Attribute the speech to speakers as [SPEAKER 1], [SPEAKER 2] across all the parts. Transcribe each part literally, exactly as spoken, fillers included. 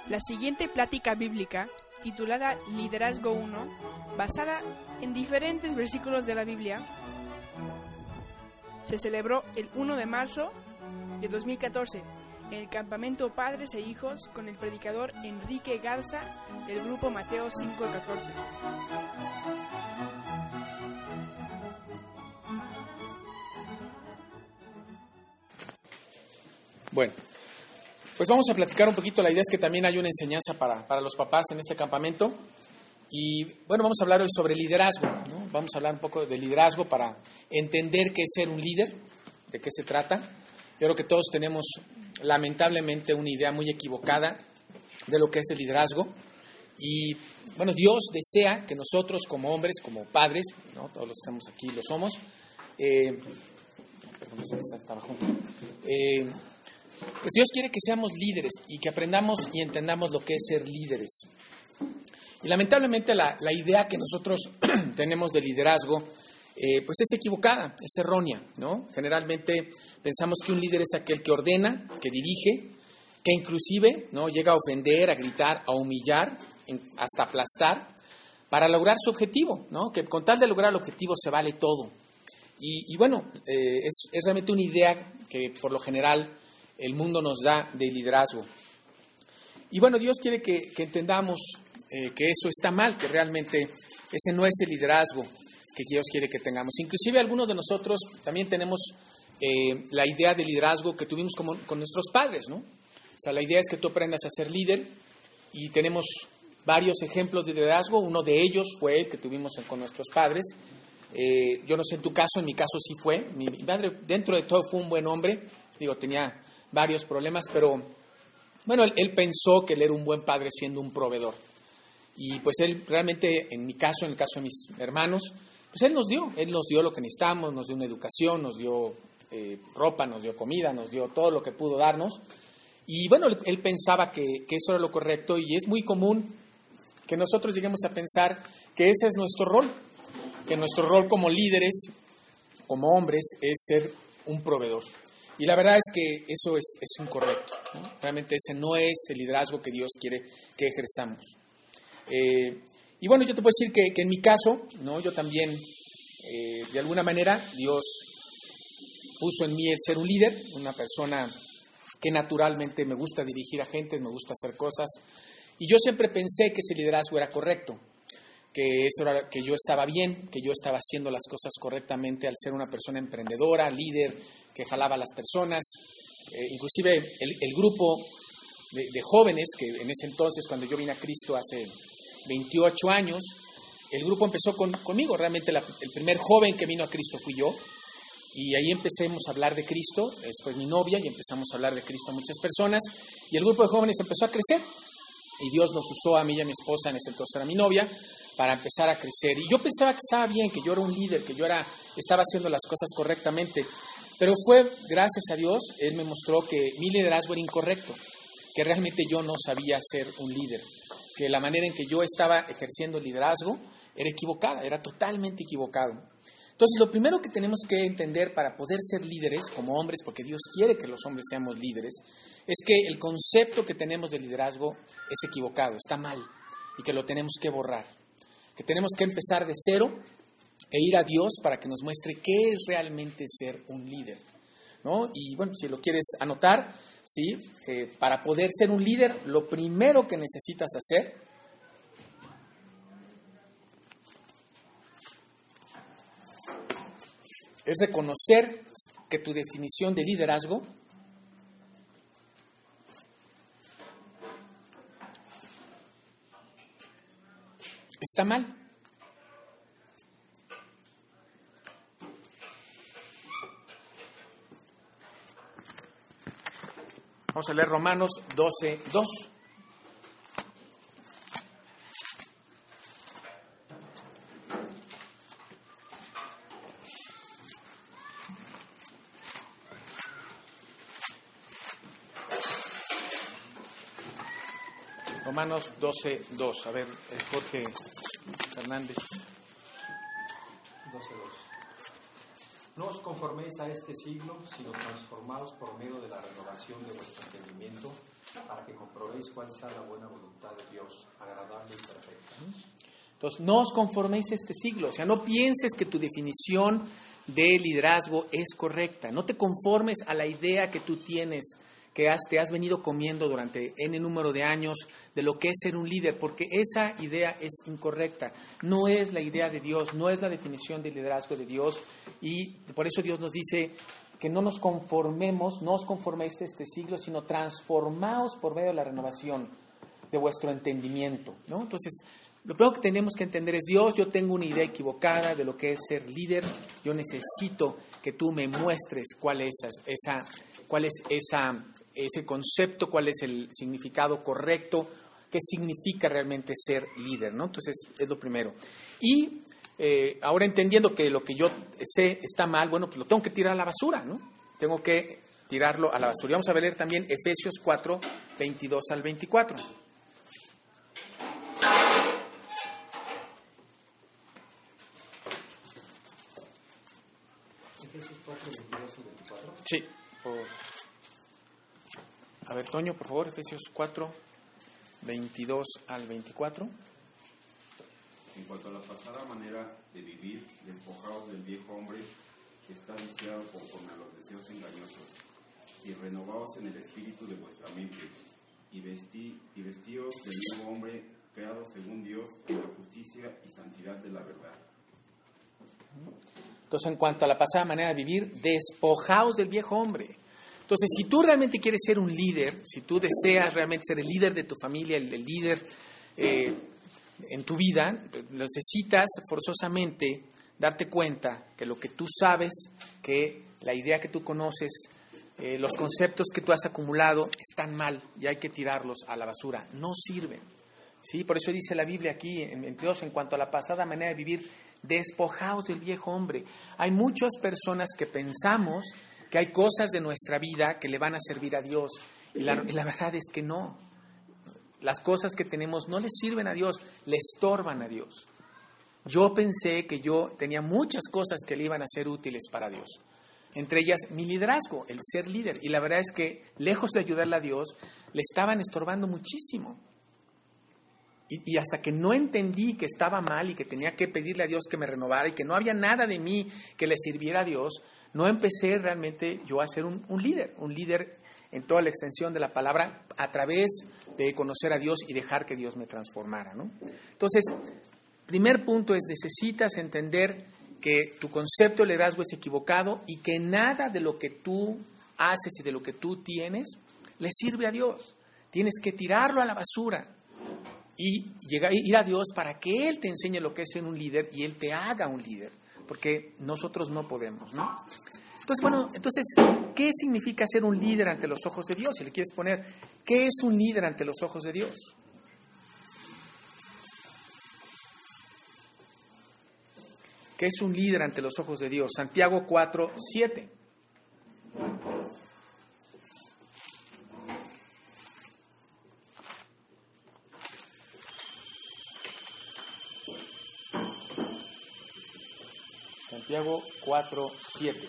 [SPEAKER 1] La siguiente plática bíblica, titulada Liderazgo uno, basada en diferentes versículos de la Biblia, se celebró el primero de marzo de dos mil catorce en el campamento Padres e Hijos con el predicador Enrique Garza del grupo Mateo cinco catorce.
[SPEAKER 2] Bueno, pues vamos a platicar un poquito. La idea es que también hay una enseñanza para, para los papás en este campamento. Y bueno, vamos a hablar hoy sobre liderazgo, ¿no? Vamos a hablar un poco de liderazgo para entender qué es ser un líder, de qué se trata. Yo creo que todos tenemos lamentablemente una idea muy equivocada de lo que es el liderazgo. Y bueno, Dios desea que nosotros como hombres, como padres, ¿no? Todos los que estamos aquí lo somos. Eh, perdón, está, está abajo. Eh, Pues Dios quiere que seamos líderes y que aprendamos y entendamos lo que es ser líderes. Y lamentablemente la, la idea que nosotros tenemos de liderazgo eh, pues es equivocada, es errónea, ¿no? Generalmente pensamos que un líder es aquel que ordena, que dirige, que inclusive, ¿no?, llega a ofender, a gritar, a humillar, en, hasta aplastar, para lograr su objetivo, ¿no? Que con tal de lograr el objetivo se vale todo. Y, y bueno, eh, es, es realmente una idea que por lo general el mundo nos da de liderazgo. Y bueno, Dios quiere que, que entendamos eh, que eso está mal, que realmente ese no es el liderazgo que Dios quiere que tengamos. Inclusive algunos de nosotros también tenemos eh, la idea de liderazgo que tuvimos como, con nuestros padres, ¿no? O sea, la idea es que tú aprendas a ser líder y tenemos varios ejemplos de liderazgo. Uno de ellos fue el que tuvimos con nuestros padres. Eh, yo no sé en tu caso, en mi caso sí fue. Mi, mi padre dentro de todo fue un buen hombre. Digo, tenía varios problemas, pero bueno, él, él pensó que él era un buen padre siendo un proveedor. Y pues él realmente, en mi caso, en el caso de mis hermanos, pues él nos dio, él nos dio lo que necesitamos, nos dio una educación, nos dio eh, ropa, nos dio comida, nos dio todo lo que pudo darnos. Y bueno, él, él pensaba que, que eso era lo correcto, y es muy común que nosotros lleguemos a pensar que ese es nuestro rol, que nuestro rol como líderes, como hombres, es ser un proveedor. Y la verdad es que eso es, es incorrecto, ¿no? Realmente ese no es el liderazgo que Dios quiere que ejerzamos. Eh, y bueno, yo te puedo decir que, que en mi caso, ¿no?, yo también, eh, de alguna manera, Dios puso en mí el ser un líder, una persona que naturalmente me gusta dirigir a gentes, me gusta hacer cosas. Y yo siempre pensé que ese liderazgo era correcto, que eso era, que yo estaba bien, que yo estaba haciendo las cosas correctamente al ser una persona emprendedora, líder, que jalaba a las personas. Eh, inclusive el, el grupo de, de jóvenes, que en ese entonces, cuando yo vine a Cristo hace veintiocho años, el grupo empezó con, conmigo. Realmente la, el primer joven que vino a Cristo fui yo, y ahí empecemos a hablar de Cristo, después mi novia, y empezamos a hablar de Cristo a muchas personas, y el grupo de jóvenes empezó a crecer, y Dios nos usó a mí y a mi esposa, en ese entonces era mi novia, para empezar a crecer. Y yo pensaba que estaba bien, que yo era un líder, que yo era, estaba haciendo las cosas correctamente. Pero fue, gracias a Dios, Él me mostró que mi liderazgo era incorrecto, que realmente yo no sabía ser un líder, que la manera en que yo estaba ejerciendo el liderazgo era equivocada, era totalmente equivocado. Entonces, lo primero que tenemos que entender para poder ser líderes como hombres, porque Dios quiere que los hombres seamos líderes, es que el concepto que tenemos de liderazgo es equivocado, está mal, y que lo tenemos que borrar. Que tenemos que empezar de cero e ir a Dios para que nos muestre qué es realmente ser un líder, ¿no? Y bueno, si lo quieres anotar, ¿sí? Eh, para poder ser un líder, lo primero que necesitas hacer es reconocer que tu definición de liderazgo está mal. Vamos a leer Romanos doce, dos. Romanos doce, dos. A ver, Jorge Hernández.
[SPEAKER 3] doce, dos. No os conforméis a este siglo, sino transformaos por medio de la renovación de vuestro entendimiento, para que comprobéis cuál sea la buena voluntad de Dios, agradable y perfecta.
[SPEAKER 2] Entonces, no os conforméis a este siglo. O sea, no pienses que tu definición de liderazgo es correcta. No te conformes a la idea que tú tienes, que has, te has venido comiendo durante N número de años de lo que es ser un líder, porque esa idea es incorrecta. No es la idea de Dios, no es la definición de liderazgo de Dios, y por eso Dios nos dice que no nos conformemos, no os conforméis a este siglo, sino transformaos por medio de la renovación de vuestro entendimiento, ¿no? Entonces, lo primero que tenemos que entender es: Dios, yo tengo una idea equivocada de lo que es ser líder, yo necesito que tú me muestres cuál es esa, cuál es esa, ese concepto, cuál es el significado correcto, qué significa realmente ser líder, ¿no? Entonces, es lo primero. Y eh, ahora entendiendo que lo que yo sé está mal, bueno, pues lo tengo que tirar a la basura, ¿no? Tengo que tirarlo a la basura. Y vamos a ver también Efesios cuatro, veintidós al veinticuatro.
[SPEAKER 3] Efesios cuatro, veintidós y veinticuatro.
[SPEAKER 2] Sí. Por... A ver, Toño, por favor, Efesios cuatro, veintidós al veinticuatro.
[SPEAKER 4] En cuanto a la pasada manera de vivir, despojaos del viejo hombre que está viciado conforme a los deseos engañosos, y renovaos en el espíritu de vuestra mente, y, vestí, y vestíos del nuevo hombre creado según Dios en la justicia y santidad de la verdad.
[SPEAKER 2] Entonces, en cuanto a la pasada manera de vivir, despojaos del viejo hombre. Entonces, si tú realmente quieres ser un líder, si tú deseas realmente ser el líder de tu familia, el, el líder eh, en tu vida, necesitas forzosamente darte cuenta que lo que tú sabes, que la idea que tú conoces, eh, los conceptos que tú has acumulado están mal y hay que tirarlos a la basura. No sirven. ¿Sí? Por eso dice la Biblia aquí en veintidós, en cuanto a la pasada manera de vivir, despojaos del viejo hombre. Hay muchas personas que pensamos que hay cosas de nuestra vida que le van a servir a Dios, y la, y la verdad es que no. Las cosas que tenemos no le sirven a Dios, le estorban a Dios. Yo pensé que yo tenía muchas cosas que le iban a ser útiles para Dios, entre ellas mi liderazgo, el ser líder, y la verdad es que lejos de ayudarle a Dios, le estaban estorbando muchísimo. Y, y hasta que no entendí que estaba mal y que tenía que pedirle a Dios que me renovara y que no había nada de mí que le sirviera a Dios, no empecé realmente yo a ser un, un líder, un líder en toda la extensión de la palabra, a través de conocer a Dios y dejar que Dios me transformara, ¿no? Entonces, primer punto es: necesitas entender que tu concepto de liderazgo es equivocado y que nada de lo que tú haces y de lo que tú tienes le sirve a Dios. Tienes que tirarlo a la basura y llegar, ir a Dios para que Él te enseñe lo que es ser un líder y Él te haga un líder, porque nosotros no podemos, ¿no? Entonces, bueno, entonces, ¿qué significa ser un líder ante los ojos de Dios? Si le quieres poner, ¿qué es un líder ante los ojos de Dios? ¿Qué es un líder ante los ojos de Dios? Santiago cuatro, siete. Santiago cuatro, siete.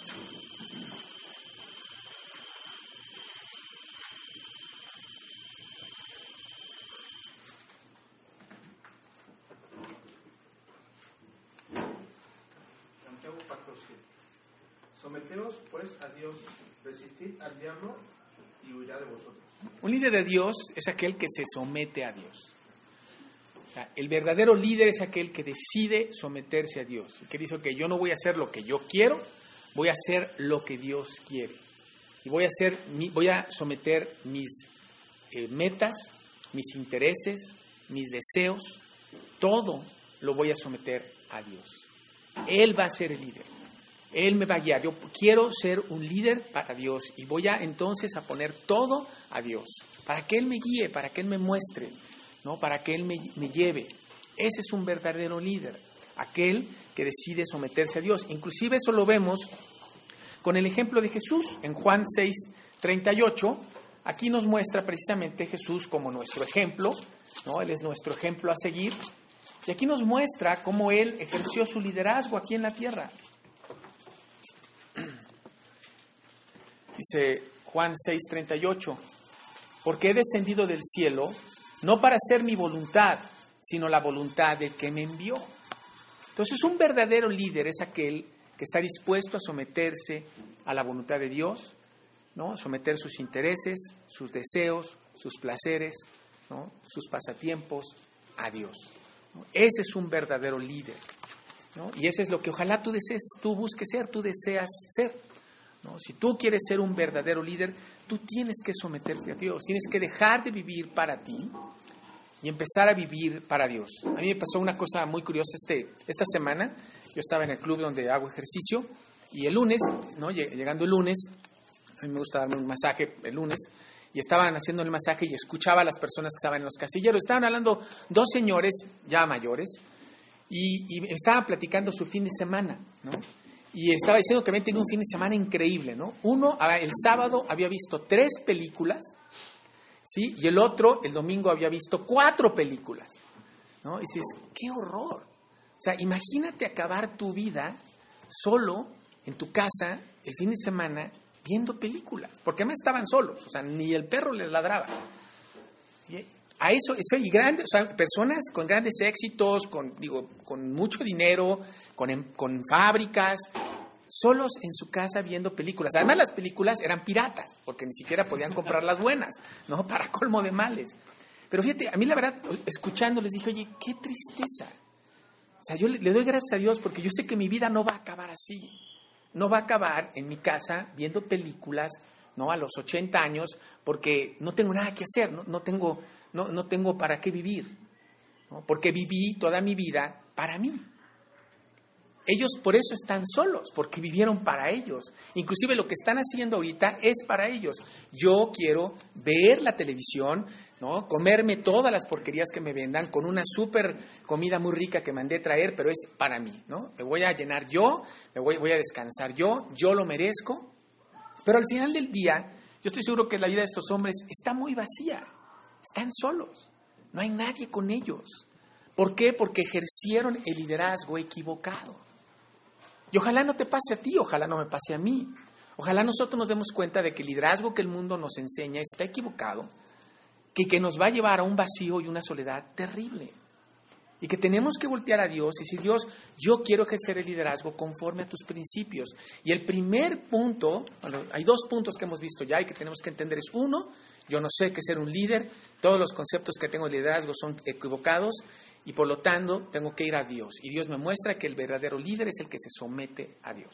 [SPEAKER 5] Santiago cuatro, siete. Someteos pues a Dios, resistid al diablo y huirá de vosotros.
[SPEAKER 2] Un líder de Dios es aquel que se somete a Dios. O sea, el verdadero líder es aquel que decide someterse a Dios, que dice que yo no voy a hacer lo que yo quiero, voy a hacer lo que Dios quiere. Y voy a hacer, voy a someter mis eh, metas, mis intereses, mis deseos, todo lo voy a someter a Dios. Él va a ser el líder. Él me va a guiar. Yo quiero ser un líder para Dios y voy a entonces a poner todo a Dios, para que Él me guíe, para que Él me muestre, ¿no? Para que Él me, me lleve. Ese es un verdadero líder, aquel que decide someterse a Dios. Inclusive eso lo vemos con el ejemplo de Jesús en Juan seis, treinta y ocho. Aquí nos muestra precisamente Jesús como nuestro ejemplo, ¿no? Él es nuestro ejemplo a seguir. Y aquí nos muestra cómo Él ejerció su liderazgo aquí en la tierra. Dice Juan seis, treinta y ocho. porque he descendido del cielo, no para hacer mi voluntad, sino la voluntad del que me envió. Entonces, un verdadero líder es aquel que está dispuesto a someterse a la voluntad de Dios, ¿no? Someter sus intereses, sus deseos, sus placeres, ¿no? Sus pasatiempos a Dios, ¿no? Ese es un verdadero líder, ¿no? Y eso es lo que ojalá tú desees, tú busques ser, tú deseas ser, ¿no? Si tú quieres ser un verdadero líder, tú tienes que someterte a Dios, tienes que dejar de vivir para ti y empezar a vivir para Dios. A mí me pasó una cosa muy curiosa este, esta semana. Yo estaba en el club donde hago ejercicio y el lunes, ¿no? Llegando el lunes, a mí me gusta darme un masaje el lunes, y estaban haciendo el masaje y escuchaba a las personas que estaban en los casilleros. Estaban hablando dos señores ya mayores y, y estaban platicando su fin de semana, ¿no? Y estaba diciendo que habían tenido un fin de semana increíble, ¿no? Uno, el sábado, había visto tres películas, ¿sí? Y el otro, el domingo, había visto cuatro películas, ¿no? Y dices, ¡qué horror! O sea, imagínate acabar tu vida solo en tu casa el fin de semana viendo películas, porque además estaban solos, o sea, ni el perro les ladraba. Y a eso, eso y grandes, o sea, personas con grandes éxitos, con, digo, con mucho dinero, con, con fábricas, solos en su casa viendo películas. Además, las películas eran piratas, porque ni siquiera podían comprar las buenas, ¿no? Para colmo de males. Pero fíjate, a mí la verdad, escuchando, les dije, oye, qué tristeza. O sea, yo le, le doy gracias a Dios porque yo sé que mi vida no va a acabar así. No va a acabar en mi casa viendo películas, ¿no? A los ochenta años, porque no tengo nada que hacer, no, no, tengo, no, no tengo para qué vivir, ¿no? Porque viví toda mi vida para mí. Ellos por eso están solos, porque vivieron para ellos. Inclusive lo que están haciendo ahorita es para ellos. Yo quiero ver la televisión, ¿no? Comerme todas las porquerías que me vendan con una súper comida muy rica que mandé traer, pero es para mí, ¿no? Me voy a llenar yo, me voy, voy a descansar yo, yo lo merezco. Pero al final del día, yo estoy seguro que la vida de estos hombres está muy vacía. Están solos. No hay nadie con ellos. ¿Por qué? Porque ejercieron el liderazgo equivocado. Y ojalá no te pase a ti, ojalá no me pase a mí. Ojalá nosotros nos demos cuenta de que el liderazgo que el mundo nos enseña está equivocado, que, que nos va a llevar a un vacío y una soledad terrible. Y que tenemos que voltear a Dios y decir, Dios, yo quiero ejercer el liderazgo conforme a tus principios. Y el primer punto, bueno, hay dos puntos que hemos visto ya y que tenemos que entender. Es uno, yo no sé qué es ser un líder, todos los conceptos que tengo de liderazgo son equivocados. Y por lo tanto, tengo que ir a Dios. Y Dios me muestra que el verdadero líder es el que se somete a Dios,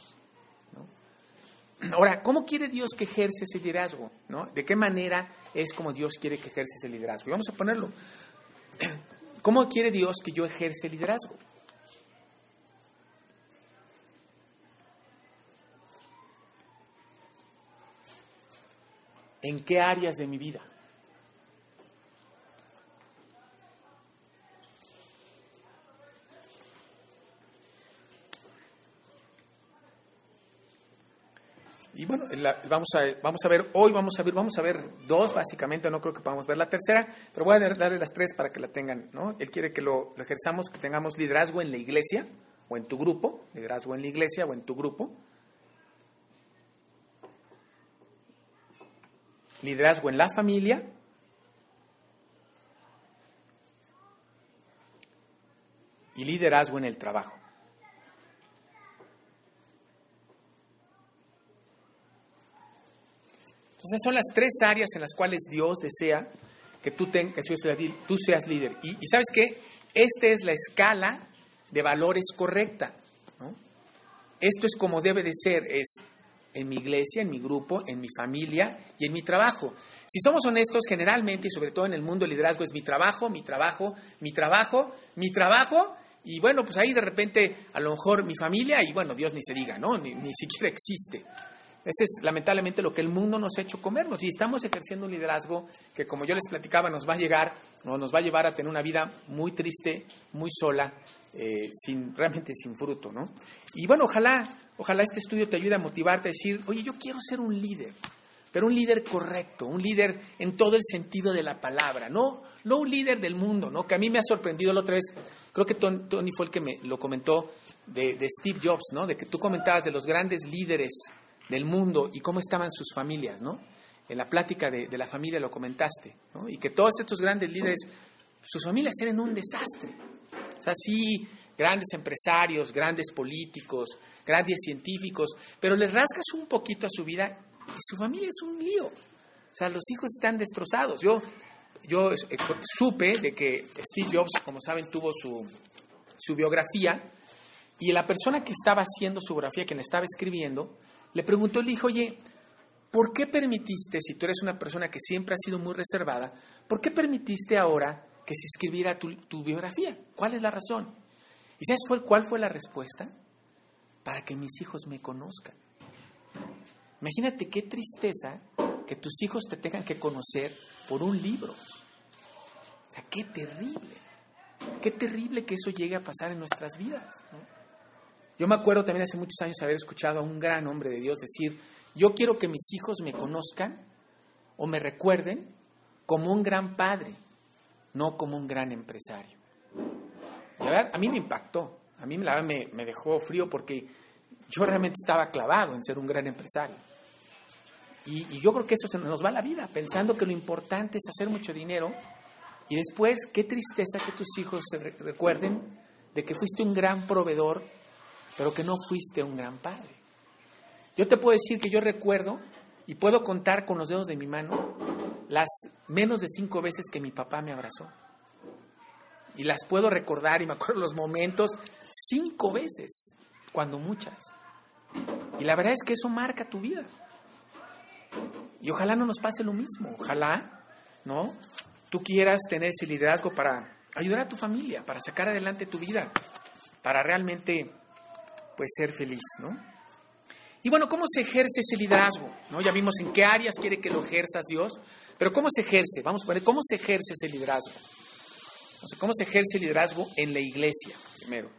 [SPEAKER 2] ¿no? Ahora, ¿cómo quiere Dios que ejerce ese liderazgo, ¿no? ¿De qué manera es como Dios quiere que ejerce ese liderazgo? Y vamos a ponerlo. ¿Cómo quiere Dios que yo ejerce el liderazgo? ¿En qué áreas de mi vida? Y bueno, la, vamos a vamos a ver hoy vamos a ver vamos a ver dos básicamente, no creo que podamos ver la tercera, pero voy a darle las tres para que la tengan, ¿no? Él quiere que lo, lo ejerzamos, que tengamos liderazgo en la iglesia o en tu grupo, liderazgo en la iglesia o en tu grupo, liderazgo en la familia, y liderazgo en el trabajo. Entonces son las tres áreas en las cuales Dios desea que tú, ten, que tú seas líder. Y, y ¿sabes qué? Esta es la escala de valores correcta, ¿no? Esto es como debe de ser, es en mi iglesia, en mi grupo, en mi familia y en mi trabajo. Si somos honestos, generalmente y sobre todo en el mundo del liderazgo es mi trabajo, mi trabajo, mi trabajo, mi trabajo y bueno, pues ahí de repente a lo mejor mi familia y bueno, Dios ni se diga, ¿no? Ni, ni siquiera existe. Ese es lamentablemente lo que el mundo nos ha hecho comernos y estamos ejerciendo un liderazgo que, como yo les platicaba, nos va a llegar, no, nos va a llevar a tener una vida muy triste, muy sola, eh, sin realmente sin fruto, ¿no? Y bueno, ojalá, ojalá este estudio te ayude a motivarte a decir, oye, yo quiero ser un líder, pero un líder correcto, un líder en todo el sentido de la palabra, no, no un líder del mundo, ¿no? Que a mí me ha sorprendido la otra vez, creo que Tony fue el que me lo comentó de, de Steve Jobs, ¿no? De que tú comentabas de los grandes líderes del mundo y cómo estaban sus familias, ¿no? en la plática de, de la familia lo comentaste, ¿no? Y que todos estos grandes líderes, sus familias eran un desastre. O sea, sí, grandes empresarios, grandes políticos, grandes científicos, pero les rascas un poquito a su vida y su familia es un lío. O sea, los hijos están destrozados. Yo, yo eh, supe de que Steve Jobs, como saben, tuvo su, su biografía, y la persona que estaba haciendo su biografía, quien estaba escribiendo, le preguntó, le dijo, oye, ¿por qué permitiste, si tú eres una persona que siempre ha sido muy reservada, ¿por qué permitiste ahora que se escribiera tu, tu biografía? ¿Cuál es la razón? ¿Y sabes fue, cuál fue la respuesta? Para que mis hijos me conozcan. Imagínate qué tristeza que tus hijos te tengan que conocer por un libro. O sea, qué terrible. Qué terrible que eso llegue a pasar en nuestras vidas, ¿no? Yo me acuerdo también hace muchos años haber escuchado a un gran hombre de Dios decir, yo quiero que mis hijos me conozcan o me recuerden como un gran padre, no como un gran empresario. Y a ver, a mí me impactó, a mí la verdad me, me dejó frío porque yo realmente estaba clavado en ser un gran empresario. Y, y yo creo que eso se nos va a la vida, pensando que lo importante es hacer mucho dinero y después, qué tristeza que tus hijos se re- recuerden de que fuiste un gran proveedor, pero que no fuiste un gran padre. Yo te puedo decir que yo recuerdo y puedo contar con los dedos de mi mano las menos de cinco veces que mi papá me abrazó. Y las puedo recordar y me acuerdo los momentos cinco veces, cuando muchas. Y la verdad es que eso marca tu vida. Y ojalá no nos pase lo mismo. Ojalá, ¿no? Tú quieras tener ese liderazgo para ayudar a tu familia, para sacar adelante tu vida, para realmente, pues, ser feliz, ¿no? Y bueno, ¿cómo se ejerce ese liderazgo? ¿No? Ya vimos en qué áreas quiere que lo ejerzas Dios, pero ¿cómo se ejerce? Vamos a poner, ¿cómo se ejerce ese liderazgo? O sea, ¿cómo se ejerce el liderazgo en la iglesia? Primero.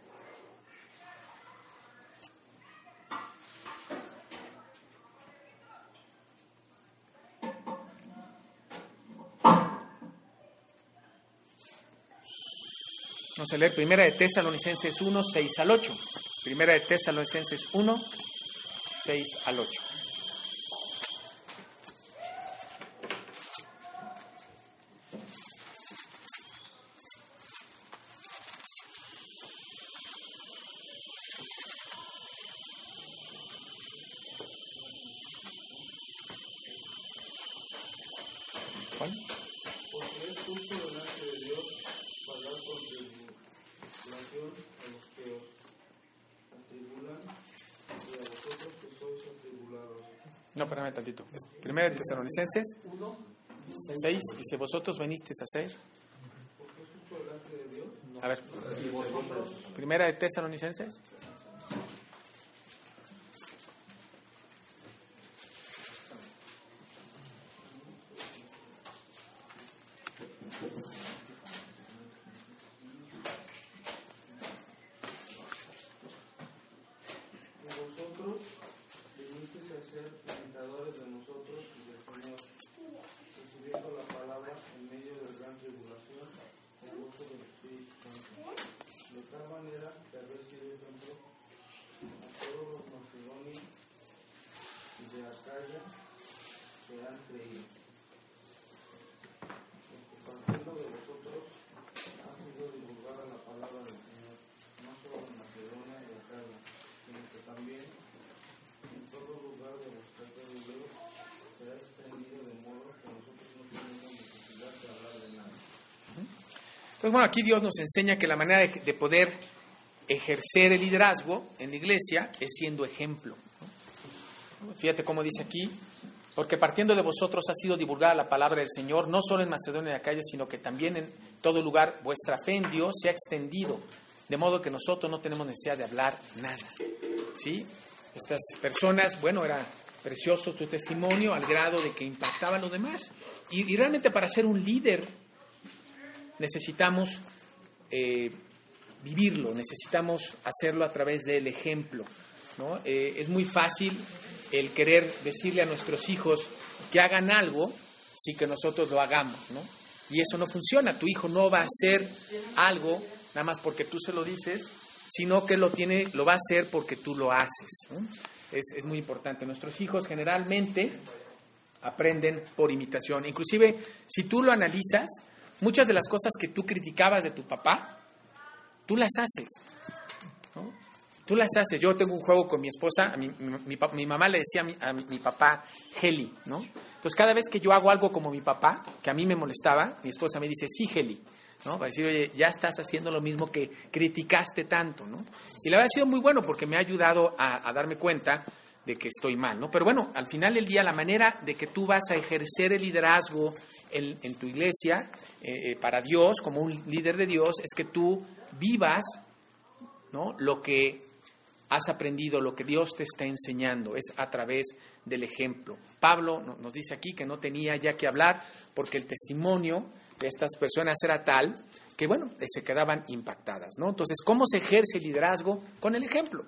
[SPEAKER 2] Vamos a leer Primera de Tesalonicenses uno, seis al ocho. Primera de Tesalonicenses uno, seis al ocho. ¿Cuál?
[SPEAKER 5] Porque es justo delante de Dios pagar con tribulación a los que os atribulan y a vosotros que sois atribulados.
[SPEAKER 2] No, espérame tantito. Es Primera de Tesalonicenses seis, dice, vosotros venisteis a ser.
[SPEAKER 5] Porque es justo delante de Dios.
[SPEAKER 2] A ver, Primera de Tesalonicenses.
[SPEAKER 5] Y vosotros vinisteis a ser imitadores de nosotros y del Señor, recibiendo la palabra en medio de gran tribulación con gozo del Espíritu Santo. De tal manera que habéis sido ejemplo a todos los macedonios y de Acaya que han creído. Porque partiendo de vosotros ha sido divulgada la palabra del Señor, no solo en Macedonia y Acaya, sino que también en todo lugar de vuestra territorio se ha extendido de modo que nosotros no tenemos necesidad de hablar de nada.
[SPEAKER 2] Entonces, bueno, aquí Dios nos enseña que la manera de, de poder ejercer el liderazgo en la iglesia es siendo ejemplo, ¿no? Fíjate cómo dice aquí, porque partiendo de vosotros ha sido divulgada la palabra del Señor, no solo en Macedonia y Acaya, sino que también en todo lugar vuestra fe en Dios se ha extendido, de modo que nosotros no tenemos necesidad de hablar nada, ¿sí? Estas personas, bueno, era precioso su testimonio al grado de que impactaba a los demás. Y, y realmente para ser un líder necesitamos eh, vivirlo, necesitamos hacerlo a través del ejemplo, ¿no? Eh, es muy fácil el querer decirle a nuestros hijos que hagan algo sin que nosotros lo hagamos, ¿no? Y eso no funciona. Tu hijo no va a hacer algo nada más porque tú se lo dices, sino que lo tiene, lo va a hacer porque tú lo haces, ¿no? Es, es muy importante. Nuestros hijos generalmente aprenden por imitación. Inclusive, si tú lo analizas, muchas de las cosas que tú criticabas de tu papá, tú las haces, ¿no? Tú las haces. Yo tengo un juego con mi esposa, a mi, mi, mi, mi mamá le decía a, mi, a mi, mi papá Heli, ¿no? Entonces, cada vez que yo hago algo como mi papá, que a mí me molestaba, mi esposa me dice, sí, Heli, ¿no? Para decir, oye, ya estás haciendo lo mismo que criticaste tanto, ¿no? Y la verdad ha sido muy bueno porque me ha ayudado a, a darme cuenta de que estoy mal, ¿no? Pero bueno, al final del día, la manera de que tú vas a ejercer el liderazgo en, en tu iglesia, eh, eh, para Dios, como un líder de Dios, es que tú vivas, ¿no?, lo que has aprendido, lo que Dios te está enseñando, es a través del ejemplo. Pablo nos dice aquí que no tenía ya que hablar porque el testimonio de estas personas era tal que, bueno, se quedaban impactadas, ¿no? Entonces, ¿cómo se ejerce el liderazgo? Con el ejemplo.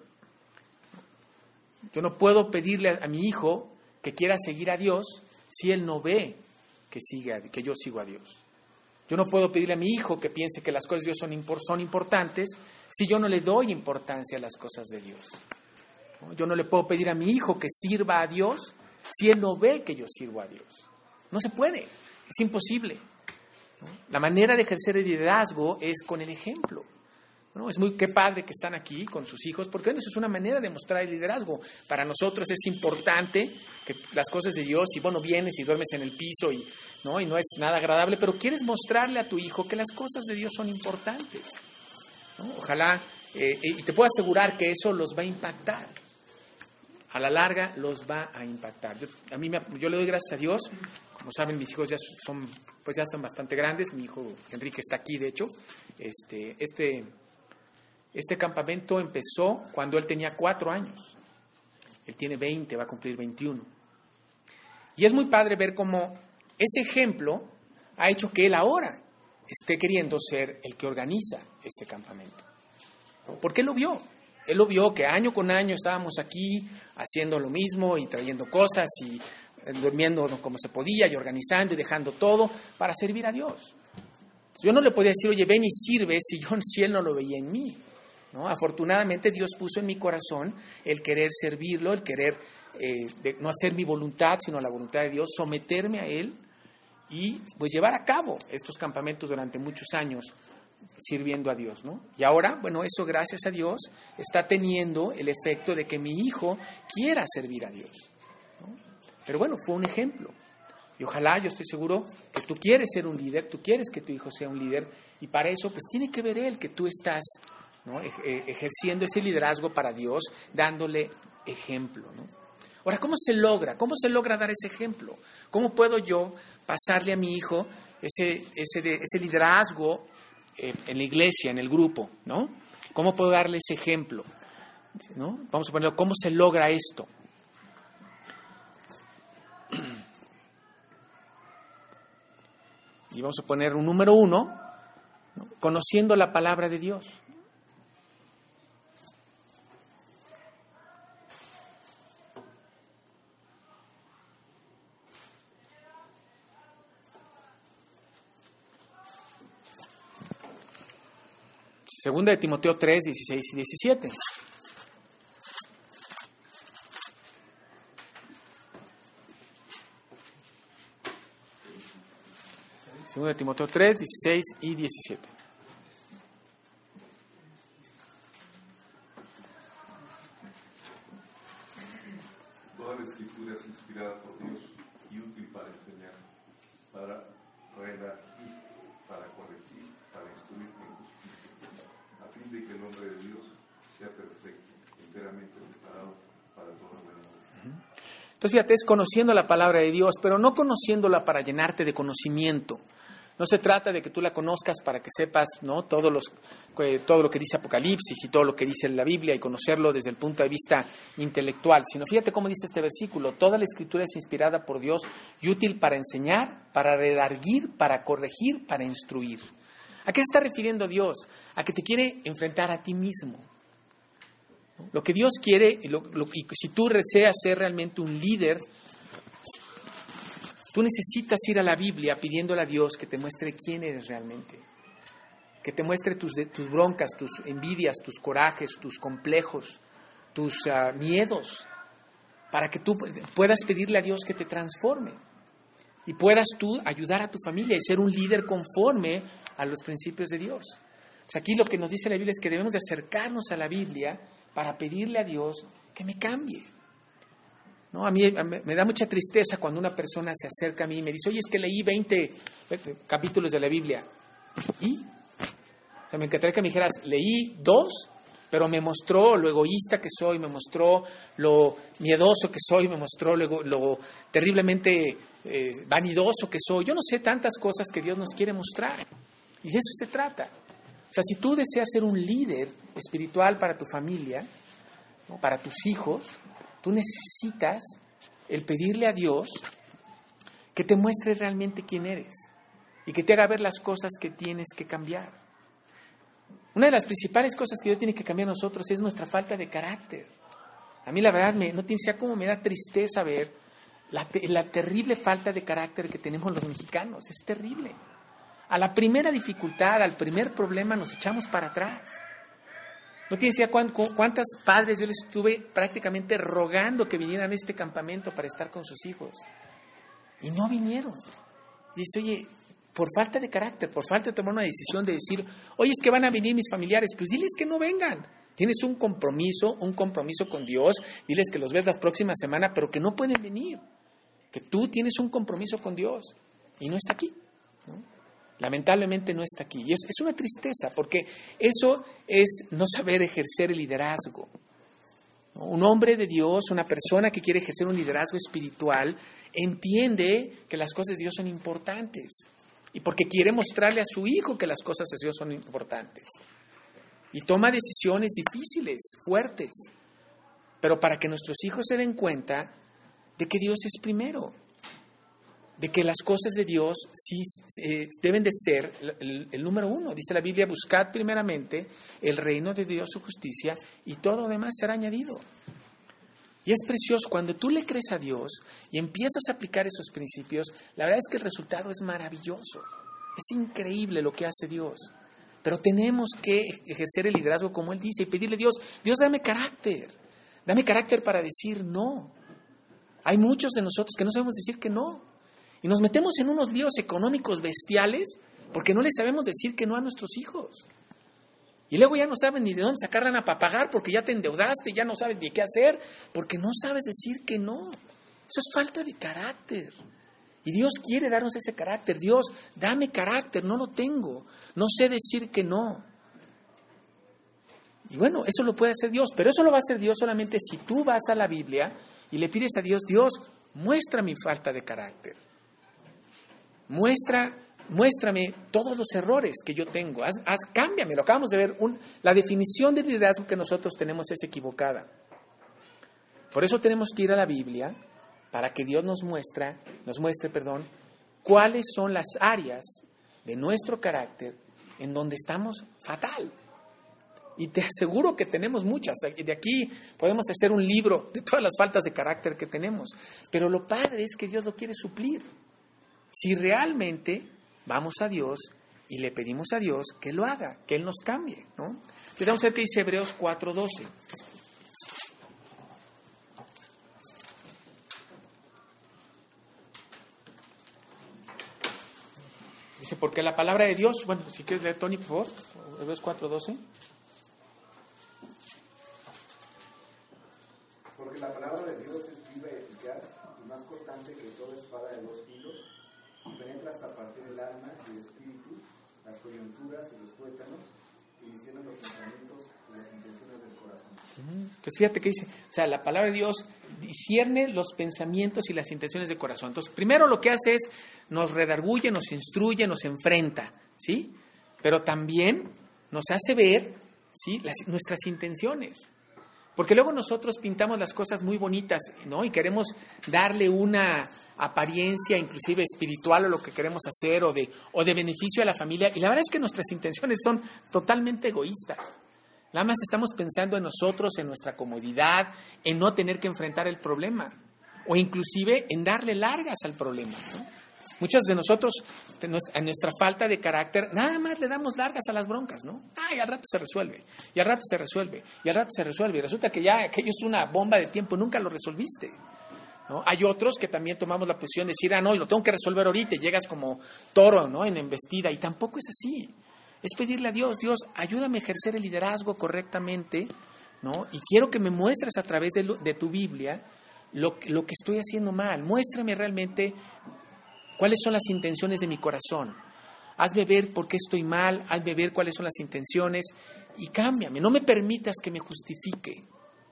[SPEAKER 2] Yo no puedo pedirle a mi hijo que quiera seguir a Dios si él no ve que, siga, que yo sigo a Dios. Yo no puedo pedirle a mi hijo que piense que las cosas de Dios son, impor- son importantes si yo no le doy importancia a las cosas de Dios, ¿no? Yo no le puedo pedir a mi hijo que sirva a Dios si él no ve que yo sirvo a Dios. No se puede, es imposible, ¿no? La manera de ejercer el liderazgo es con el ejemplo, ¿no? Es muy, qué padre que están aquí con sus hijos, porque eso es una manera de mostrar el liderazgo. Para nosotros es importante que las cosas de Dios, y bueno, vienes y duermes en el piso y, ¿no? y no es nada agradable, pero quieres mostrarle a tu hijo que las cosas de Dios son importantes, ¿no? Ojalá, eh, y te puedo asegurar que eso los va a impactar. A la larga los va a impactar. Yo, a mí me, yo le doy gracias a Dios. Como saben, mis hijos ya son, pues ya están bastante grandes. Mi hijo Enrique está aquí, de hecho. Este, este, este campamento empezó cuando él tenía cuatro años. Él tiene veinte, va a cumplir veintiuno. Y es muy padre ver cómo ese ejemplo ha hecho que él ahora esté queriendo ser el que organiza este campamento. Porque él lo vio. Él lo vio que año con año estábamos aquí haciendo lo mismo y trayendo cosas y durmiendo como se podía y organizando y dejando todo para servir a Dios. Yo no le podía decir, oye, ven y sirve si, yo, si él no lo veía en mí, ¿no? Afortunadamente Dios puso en mi corazón el querer servirlo, el querer eh, de no hacer mi voluntad, sino la voluntad de Dios, someterme a Él y pues llevar a cabo estos campamentos durante muchos años sirviendo a Dios, ¿no? Y ahora, bueno, eso gracias a Dios está teniendo el efecto de que mi hijo quiera servir a Dios, ¿no? Pero bueno, fue un ejemplo. Y ojalá, yo estoy seguro que tú quieres ser un líder, tú quieres que tu hijo sea un líder, y para eso pues tiene que ver él que tú estás, ¿no?, ejerciendo ese liderazgo para Dios, dándole ejemplo, ¿no? Ahora, ¿cómo se logra? ¿Cómo se logra dar ese ejemplo? ¿Cómo puedo yo pasarle a mi hijo ese, ese, ese liderazgo en la iglesia, en el grupo, ¿no? ¿Cómo puedo darle ese ejemplo? ¿No? Vamos a ponerlo, ¿cómo se logra esto? Y vamos a poner un número uno, ¿no?, conociendo la palabra de Dios. Segunda de Timoteo tres, dieciséis y diecisiete. Segunda de Timoteo tres, dieciséis y diecisiete.
[SPEAKER 6] Toda la escritura es inspirada por Dios y útil para enseñar, para redarguir, para corregir, para instruir en justicia, a fin de que el hombre de Dios sea perfecto, enteramente preparado para toda buena obra.
[SPEAKER 2] Entonces, fíjate, es conociendo la palabra de Dios, pero no conociéndola para llenarte de conocimiento. No se trata de que tú la conozcas para que sepas, ¿no?, todos los, todo lo que dice Apocalipsis y todo lo que dice la Biblia y conocerlo desde el punto de vista intelectual, sino fíjate cómo dice este versículo: toda la escritura es inspirada por Dios y útil para enseñar, para redarguir, para corregir, para instruir. ¿A qué se está refiriendo Dios? A que te quiere enfrentar a ti mismo. Lo que Dios quiere, lo, lo, y si tú deseas ser realmente un líder, tú necesitas ir a la Biblia pidiéndole a Dios que te muestre quién eres realmente, que te muestre tus, tus broncas, tus envidias, tus corajes, tus complejos, tus uh, miedos, para que tú puedas pedirle a Dios que te transforme y puedas tú ayudar a tu familia y ser un líder conforme a los principios de Dios. O sea, aquí lo que nos dice la Biblia es que debemos de acercarnos a la Biblia para pedirle a Dios que me cambie. ¿No? A mí me da mucha tristeza cuando una persona se acerca a mí y me dice, oye, es que leí veinte capítulos de la Biblia. ¿Y? O sea, me encantaría que me dijeras, leí dos, pero me mostró lo egoísta que soy, me mostró lo miedoso que soy, me mostró lo, lo terriblemente eh, vanidoso que soy. Yo no sé tantas cosas que Dios nos quiere mostrar. Y de eso se trata. O sea, si tú deseas ser un líder espiritual para tu familia, ¿no?, para tus hijos, tú necesitas el pedirle a Dios que te muestre realmente quién eres y que te haga ver las cosas que tienes que cambiar. Una de las principales cosas que Dios tiene que cambiar en nosotros es nuestra falta de carácter. A mí la verdad, me, no tiene idea cómo me da tristeza ver la, la terrible falta de carácter que tenemos los mexicanos. Es terrible. A la primera dificultad, al primer problema, nos echamos para atrás. No tiene idea cuántas padres yo les estuve prácticamente rogando que vinieran a este campamento para estar con sus hijos. Y no vinieron. Y dice, oye, por falta de carácter, por falta de tomar una decisión de decir, oye, es que van a venir mis familiares, pues diles que no vengan. Tienes un compromiso, un compromiso con Dios, diles que los ves la próxima semana, pero que no pueden venir. Que tú tienes un compromiso con Dios y no está aquí, ¿no? Lamentablemente no está aquí. Y es, es una tristeza, porque eso es no saber ejercer el liderazgo, ¿no? Un hombre de Dios, una persona que quiere ejercer un liderazgo espiritual, entiende que las cosas de Dios son importantes. Y porque quiere mostrarle a su hijo que las cosas de Dios son importantes. Y toma decisiones difíciles, fuertes. Pero para que nuestros hijos se den cuenta de que Dios es primero. De que las cosas de Dios sí eh, deben de ser el, el, el número uno. Dice la Biblia, buscad primeramente el reino de Dios, su justicia, y todo lo demás será añadido. Y es precioso, cuando tú le crees a Dios y empiezas a aplicar esos principios, la verdad es que el resultado es maravilloso. Es increíble lo que hace Dios. Pero tenemos que ejercer el liderazgo como Él dice y pedirle a Dios, Dios, dame carácter. Dame carácter para decir no. Hay muchos de nosotros que no sabemos decir que no. Y nos metemos en unos líos económicos bestiales porque no le sabemos decir que no a nuestros hijos. Y luego ya no saben ni de dónde sacar lana para pagar porque ya te endeudaste, ya no sabes ni qué hacer, porque no sabes decir que no. Eso es falta de carácter. Y Dios quiere darnos ese carácter. Dios, dame carácter, no lo tengo. No sé decir que no. Y bueno, eso lo puede hacer Dios, pero eso lo va a hacer Dios solamente si tú vas a la Biblia y le pides a Dios, Dios, muestra mi falta de carácter. Muestra... Muéstrame todos los errores que yo tengo. Haz, haz, cámbiame. Lo acabamos de ver. Un, la definición de liderazgo que nosotros tenemos es equivocada. Por eso tenemos que ir a la Biblia para que Dios nos muestre, nos muestre, perdón, cuáles son las áreas de nuestro carácter en donde estamos fatal. Y te aseguro que tenemos muchas. De aquí podemos hacer un libro de todas las faltas de carácter que tenemos. Pero lo padre es que Dios lo quiere suplir. Si realmente vamos a Dios y le pedimos a Dios que lo haga, que Él nos cambie, ¿no? Entonces vamos a ver qué dice Hebreos cuatro doce. Dice, porque la palabra de Dios, bueno, si quieres leer, Tony, por favor, Hebreos cuatro doce.
[SPEAKER 7] Porque la palabra de Dios es viva y eficaz y más cortante que toda espada de dos filos, y penetra hasta partir el alma y el espíritu, las coyunturas y los tuétanos, y discierne los pensamientos y las intenciones del corazón.
[SPEAKER 2] Pues fíjate que dice, o sea, la palabra de Dios discierne los pensamientos y las intenciones del corazón. Entonces, primero lo que hace es, nos redarguye, nos instruye, nos enfrenta, ¿sí? Pero también nos hace ver, ¿sí?, las, nuestras intenciones. Porque luego nosotros pintamos las cosas muy bonitas, ¿no? Y queremos darle una apariencia inclusive espiritual a lo que queremos hacer o de, o de beneficio a la familia. Y la verdad es que nuestras intenciones son totalmente egoístas. Nada más estamos pensando en nosotros, en nuestra comodidad, en no tener que enfrentar el problema. O inclusive en darle largas al problema, ¿no? Muchos de nosotros, en nuestra falta de carácter, nada más le damos largas a las broncas, ¿no? Ay, al rato se resuelve, y al rato se resuelve, y al rato se resuelve. Y resulta que ya aquello es una bomba de tiempo, nunca lo resolviste, ¿no? Hay otros que también tomamos la posición de decir, ah, no, lo tengo que resolver ahorita, y llegas como toro, ¿no?, en embestida, y tampoco es así. Es pedirle a Dios, Dios, ayúdame a ejercer el liderazgo correctamente, ¿no? Y quiero que me muestres a través de, lo, de tu Biblia lo, lo que estoy haciendo mal. Muéstrame realmente cuáles son las intenciones de mi corazón. Hazme ver por qué estoy mal, hazme ver cuáles son las intenciones y cámbiame. No me permitas que me justifique.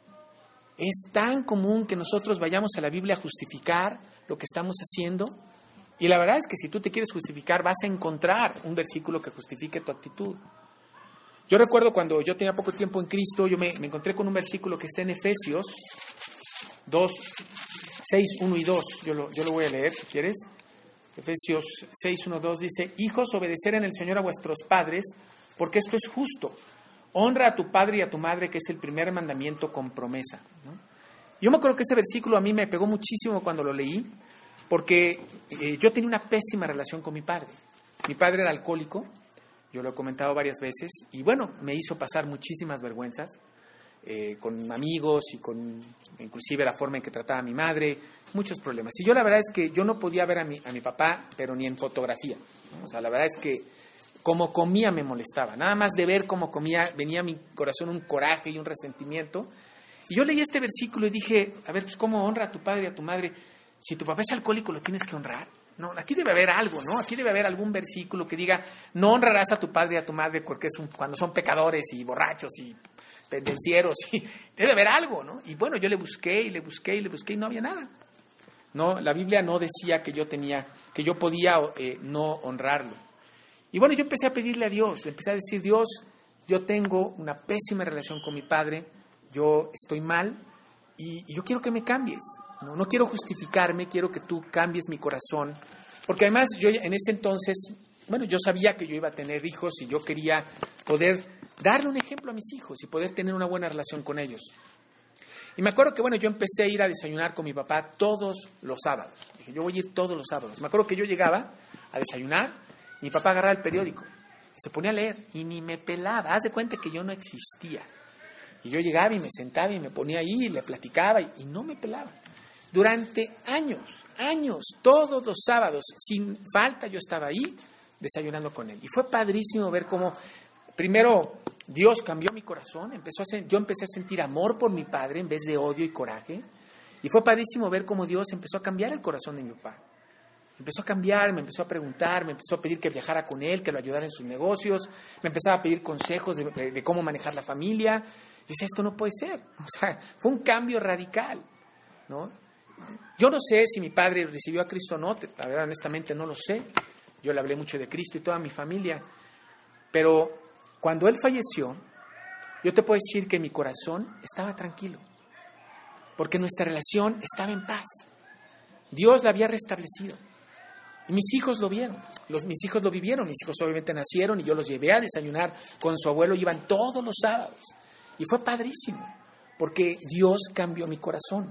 [SPEAKER 2] Es tan común que nosotros vayamos a la Biblia a justificar lo que estamos haciendo. Y la verdad es que si tú te quieres justificar, vas a encontrar un versículo que justifique tu actitud. Yo recuerdo cuando yo tenía poco tiempo en Cristo, yo me, me encontré con un versículo que está en Efesios dos, seis, uno y dos. Yo lo, yo lo voy a leer, si quieres. Efesios seis, uno, dos dice, hijos, obedecer en el Señor a vuestros padres, porque esto es justo. Honra a tu padre y a tu madre, que es el primer mandamiento con promesa, ¿no? Yo me acuerdo que ese versículo a mí me pegó muchísimo cuando lo leí, porque eh, yo tenía una pésima relación con mi padre. Mi padre era alcohólico, yo lo he comentado varias veces, y bueno, me hizo pasar muchísimas vergüenzas, eh, con amigos y con inclusive la forma en que trataba a mi madre, muchos problemas. Y yo la verdad es que yo no podía ver a mi, a mi papá, pero ni en fotografía, ¿no? O sea, la verdad es que como comía me molestaba. Nada más de ver cómo comía, venía a mi corazón un coraje y un resentimiento. Y yo leí este versículo y dije, a ver, pues ¿cómo honra a tu padre y a tu madre? Si tu papá es alcohólico, ¿lo tienes que honrar? No, aquí debe haber algo, ¿no? Aquí debe haber algún versículo que diga, no honrarás a tu padre y a tu madre porque es un, cuando son pecadores y borrachos y pendencieros. Y, debe haber algo, ¿no? Y bueno, yo le busqué y le busqué y le busqué y no había nada. No, la Biblia no decía que yo tenía, que yo podía eh, no honrarlo. Y bueno, yo empecé a pedirle a Dios, empecé a decir, Dios, yo tengo una pésima relación con mi padre, yo estoy mal y, y yo quiero que me cambies. No, no quiero justificarme, quiero que tú cambies mi corazón. Porque además yo en ese entonces, bueno, yo sabía que yo iba a tener hijos y yo quería poder darle un ejemplo a mis hijos y poder tener una buena relación con ellos. Y me acuerdo que, bueno, yo empecé a ir a desayunar con mi papá todos los sábados. Dije, yo voy a ir todos los sábados. Me acuerdo que yo llegaba a desayunar, mi papá agarraba el periódico y se ponía a leer y ni me pelaba. Haz de cuenta que yo no existía. Y yo llegaba y me sentaba y me ponía ahí y le platicaba y, y no me pelaba. Durante años, años, todos los sábados, sin falta, yo estaba ahí desayunando con él. Y fue padrísimo ver cómo, primero, Dios cambió mi corazón. Empezó a ser, yo empecé a sentir amor por mi padre en vez de odio y coraje. Y fue padrísimo ver cómo Dios empezó a cambiar el corazón de mi papá. Empezó a cambiar, me empezó a preguntar, me empezó a pedir que viajara con él, que lo ayudara en sus negocios. Me empezaba a pedir consejos de, de, de cómo manejar la familia. Y decía, esto no puede ser. O sea, fue un cambio radical, ¿no? Yo no sé si mi padre recibió a Cristo o no, la verdad, honestamente no lo sé. Yo le hablé mucho de Cristo y toda mi familia. Pero cuando él falleció, yo te puedo decir que mi corazón estaba tranquilo. Porque nuestra relación estaba en paz. Dios la había restablecido. Y mis hijos lo vieron. Los, mis hijos lo vivieron. Mis hijos obviamente nacieron y yo los llevé a desayunar con su abuelo. Iban todos los sábados. Y fue padrísimo. Porque Dios cambió mi corazón.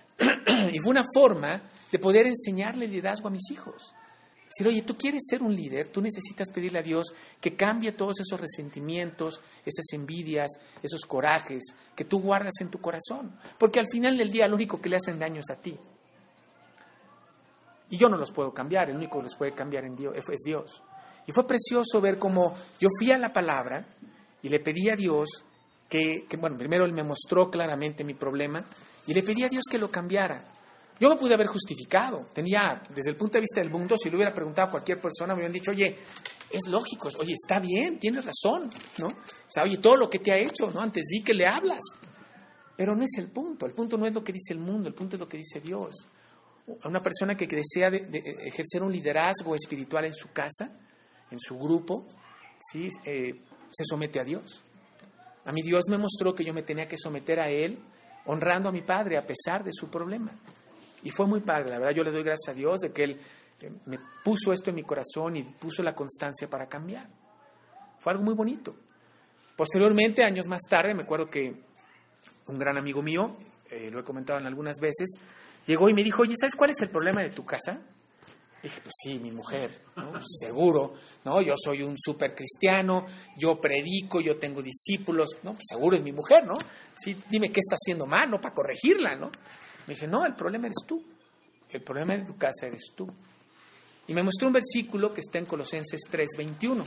[SPEAKER 2] Y fue una forma de poder enseñarle liderazgo a mis hijos. Decir, oye, tú quieres ser un líder, tú necesitas pedirle a Dios que cambie todos esos resentimientos, esas envidias, esos corajes que tú guardas en tu corazón. Porque al final del día lo único que le hacen daño es a ti. Y yo no los puedo cambiar, el único que los puede cambiar en Dios, es Dios. Y fue precioso ver cómo yo fui a la palabra y le pedí a Dios que, que bueno, primero Él me mostró claramente mi problema, y le pedí a Dios que lo cambiara. Yo me pude haber justificado. Tenía, desde el punto de vista del mundo, si lo hubiera preguntado a cualquier persona, me hubieran dicho, oye, es lógico, oye, está bien, tienes razón, ¿no? O sea, oye, todo lo que te ha hecho, ¿no? Antes di que le hablas. Pero no es el punto. El punto no es lo que dice el mundo, el punto es lo que dice Dios. Una persona que desea de, de ejercer un liderazgo espiritual en su casa, en su grupo, ¿sí? eh, se somete a Dios. A mí Dios me mostró que yo me tenía que someter a Él, honrando a mi padre a pesar de su problema. Y fue muy padre, la verdad yo le doy gracias a Dios de que Él eh, me puso esto en mi corazón y puso la constancia para cambiar. Fue algo muy bonito. Posteriormente, años más tarde, me acuerdo que un gran amigo mío, eh, lo he comentado en algunas veces, llegó y me dijo, oye, ¿sabes cuál es el problema de tu casa? Dije, pues sí, mi mujer, ¿no? Pues seguro, ¿no? Yo soy un súper cristiano, yo predico, yo tengo discípulos, ¿no? Pues seguro es mi mujer, ¿no? Sí, dime qué está haciendo mal, ¿no? Para corregirla, ¿no? Me dice, no, el problema eres tú. El problema de tu casa eres tú. Y me mostró un versículo que está en Colosenses tres veintiuno.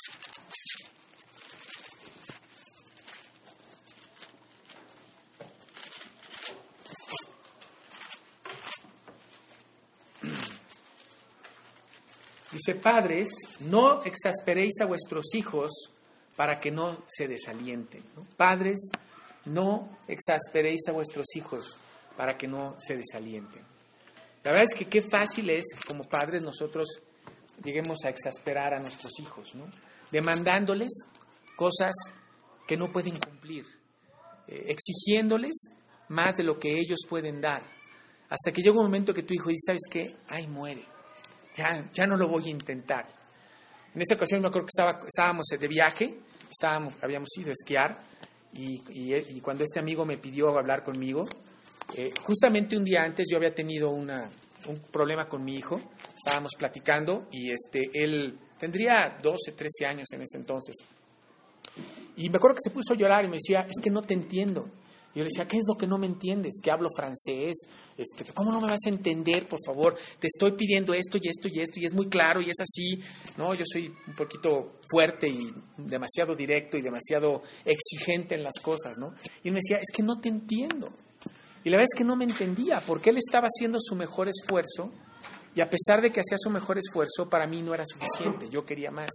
[SPEAKER 2] Dice, padres, no exasperéis a vuestros hijos para que no se desalienten, ¿no? Padres, no exasperéis a vuestros hijos para que no se desalienten. La verdad es que qué fácil es que como padres nosotros lleguemos a exasperar a nuestros hijos, ¿no? Demandándoles cosas que no pueden cumplir, eh, exigiéndoles más de lo que ellos pueden dar, hasta que llega un momento que tu hijo dice, ¿sabes qué? Ay, muere. Ya, ya no lo voy a intentar. En esa ocasión me acuerdo que estaba, estábamos de viaje, estábamos, habíamos ido a esquiar y, y, y cuando este amigo me pidió hablar conmigo, eh, justamente un día antes yo había tenido una, un problema con mi hijo, estábamos platicando y este, él tendría doce, trece años en ese entonces. Y me acuerdo que se puso a llorar y me decía, es que no te entiendo. Y yo le decía, ¿qué es lo que no me entiendes? Que hablo francés, este, ¿cómo no me vas a entender, por favor? Te estoy pidiendo esto y esto y esto, y es muy claro y es así, ¿no? Yo soy un poquito fuerte y demasiado directo y demasiado exigente en las cosas, ¿no? Y él me decía, es que no te entiendo. Y la verdad es que no me entendía, porque él estaba haciendo su mejor esfuerzo, y a pesar de que hacía su mejor esfuerzo, para mí no era suficiente, yo quería más.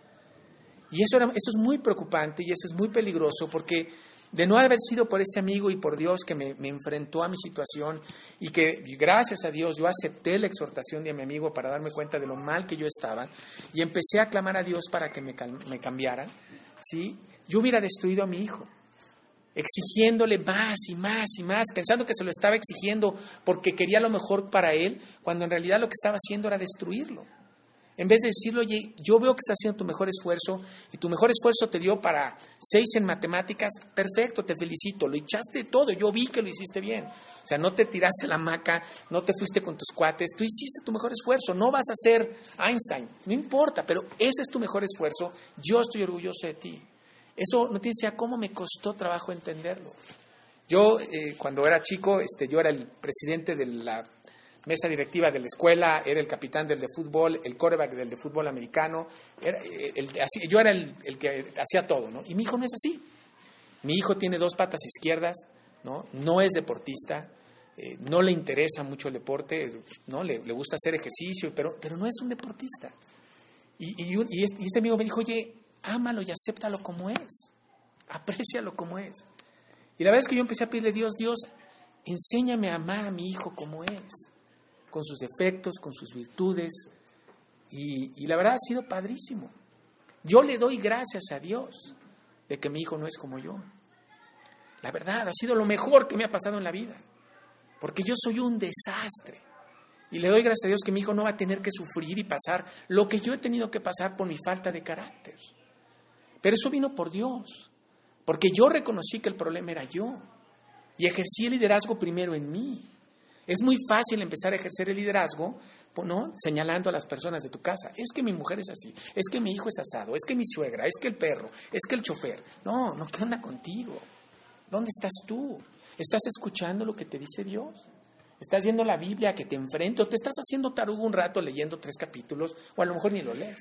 [SPEAKER 2] Y eso, era, eso es muy preocupante y eso es muy peligroso, porque de no haber sido por este amigo y por Dios que me, me enfrentó a mi situación y que gracias a Dios yo acepté la exhortación de mi amigo para darme cuenta de lo mal que yo estaba y empecé a clamar a Dios para que me, me cambiara, ¿sí? Yo hubiera destruido a mi hijo, exigiéndole más y más y más, pensando que se lo estaba exigiendo porque quería lo mejor para él, cuando en realidad lo que estaba haciendo era destruirlo. En vez de decirle, oye, yo veo que estás haciendo tu mejor esfuerzo y tu mejor esfuerzo te dio para seis en matemáticas, perfecto, te felicito, lo echaste todo, yo vi que lo hiciste bien. O sea, no te tiraste la hamaca, no te fuiste con tus cuates, tú hiciste tu mejor esfuerzo, no vas a ser Einstein, no importa, pero ese es tu mejor esfuerzo, yo estoy orgulloso de ti. Eso no tienes idea cómo me costó trabajo entenderlo. Yo, eh, cuando era chico, este, yo era el presidente de la mesa directiva de la escuela, era el capitán del de fútbol, el quarterback del de fútbol americano, era el, el, así, yo era el, el que hacía todo, ¿no? Y mi hijo no es así. Mi hijo tiene dos patas izquierdas, ¿no? No es deportista, eh, no le interesa mucho el deporte, ¿no? Le, le gusta hacer ejercicio, pero, pero no es un deportista. Y, y, un, y, este, y este amigo me dijo, oye, ámalo y acéptalo como es, aprécialo como es. Y la verdad es que yo empecé a pedirle a Dios, Dios, enséñame a amar a mi hijo como es, con sus defectos, con sus virtudes, y, y la verdad ha sido padrísimo. Yo le doy gracias a Dios de que mi hijo no es como yo. La verdad, ha sido lo mejor que me ha pasado en la vida, porque yo soy un desastre, y le doy gracias a Dios que mi hijo no va a tener que sufrir y pasar lo que yo he tenido que pasar por mi falta de carácter. Pero eso vino por Dios, porque yo reconocí que el problema era yo, y ejercí el liderazgo primero en mí. Es muy fácil empezar a ejercer el liderazgo, ¿no? Señalando a las personas de tu casa. Es que mi mujer es así, es que mi hijo es asado, es que mi suegra, es que el perro, es que el chofer. No, no, ¿qué onda contigo? ¿Dónde estás tú? ¿Estás escuchando lo que te dice Dios? ¿Estás yendo a la Biblia a que te enfrente? ¿O te estás haciendo tarugo un rato leyendo tres capítulos? O a lo mejor ni lo lees.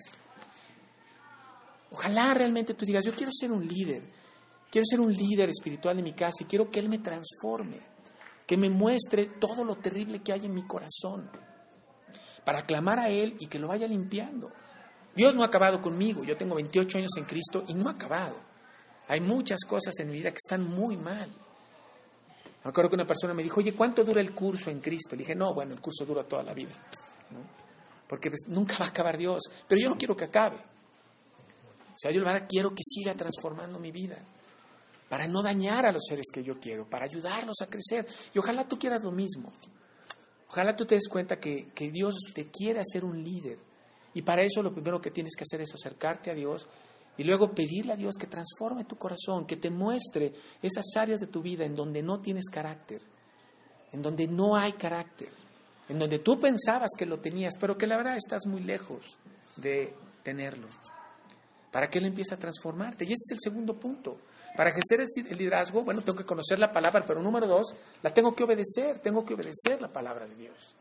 [SPEAKER 2] Ojalá realmente tú digas, yo quiero ser un líder. Quiero ser un líder espiritual de mi casa y quiero que Él me transforme, que me muestre todo lo terrible que hay en mi corazón, para clamar a Él y que lo vaya limpiando. Dios no ha acabado conmigo, yo tengo veintiocho años en Cristo y no ha acabado. Hay muchas cosas en mi vida que están muy mal. Me acuerdo que una persona me dijo, oye, ¿cuánto dura el curso en Cristo? Le dije, no, bueno, el curso dura toda la vida, ¿no? Porque pues, nunca va a acabar Dios, pero yo no quiero que acabe. O sea, yo la verdad quiero que siga transformando mi vida, para no dañar a los seres que yo quiero, para ayudarlos a crecer. Y ojalá tú quieras lo mismo. Ojalá tú te des cuenta que, que Dios te quiere hacer un líder. Y para eso lo primero que tienes que hacer es acercarte a Dios y luego pedirle a Dios que transforme tu corazón, que te muestre esas áreas de tu vida en donde no tienes carácter, en donde no hay carácter. en donde tú pensabas que lo tenías, pero que la verdad estás muy lejos de tenerlo. Para que Él empiece a transformarte. Y ese es el segundo punto. Para ejercer el liderazgo, bueno, tengo que conocer la palabra, pero número dos, la tengo que obedecer, tengo que obedecer la palabra de Dios.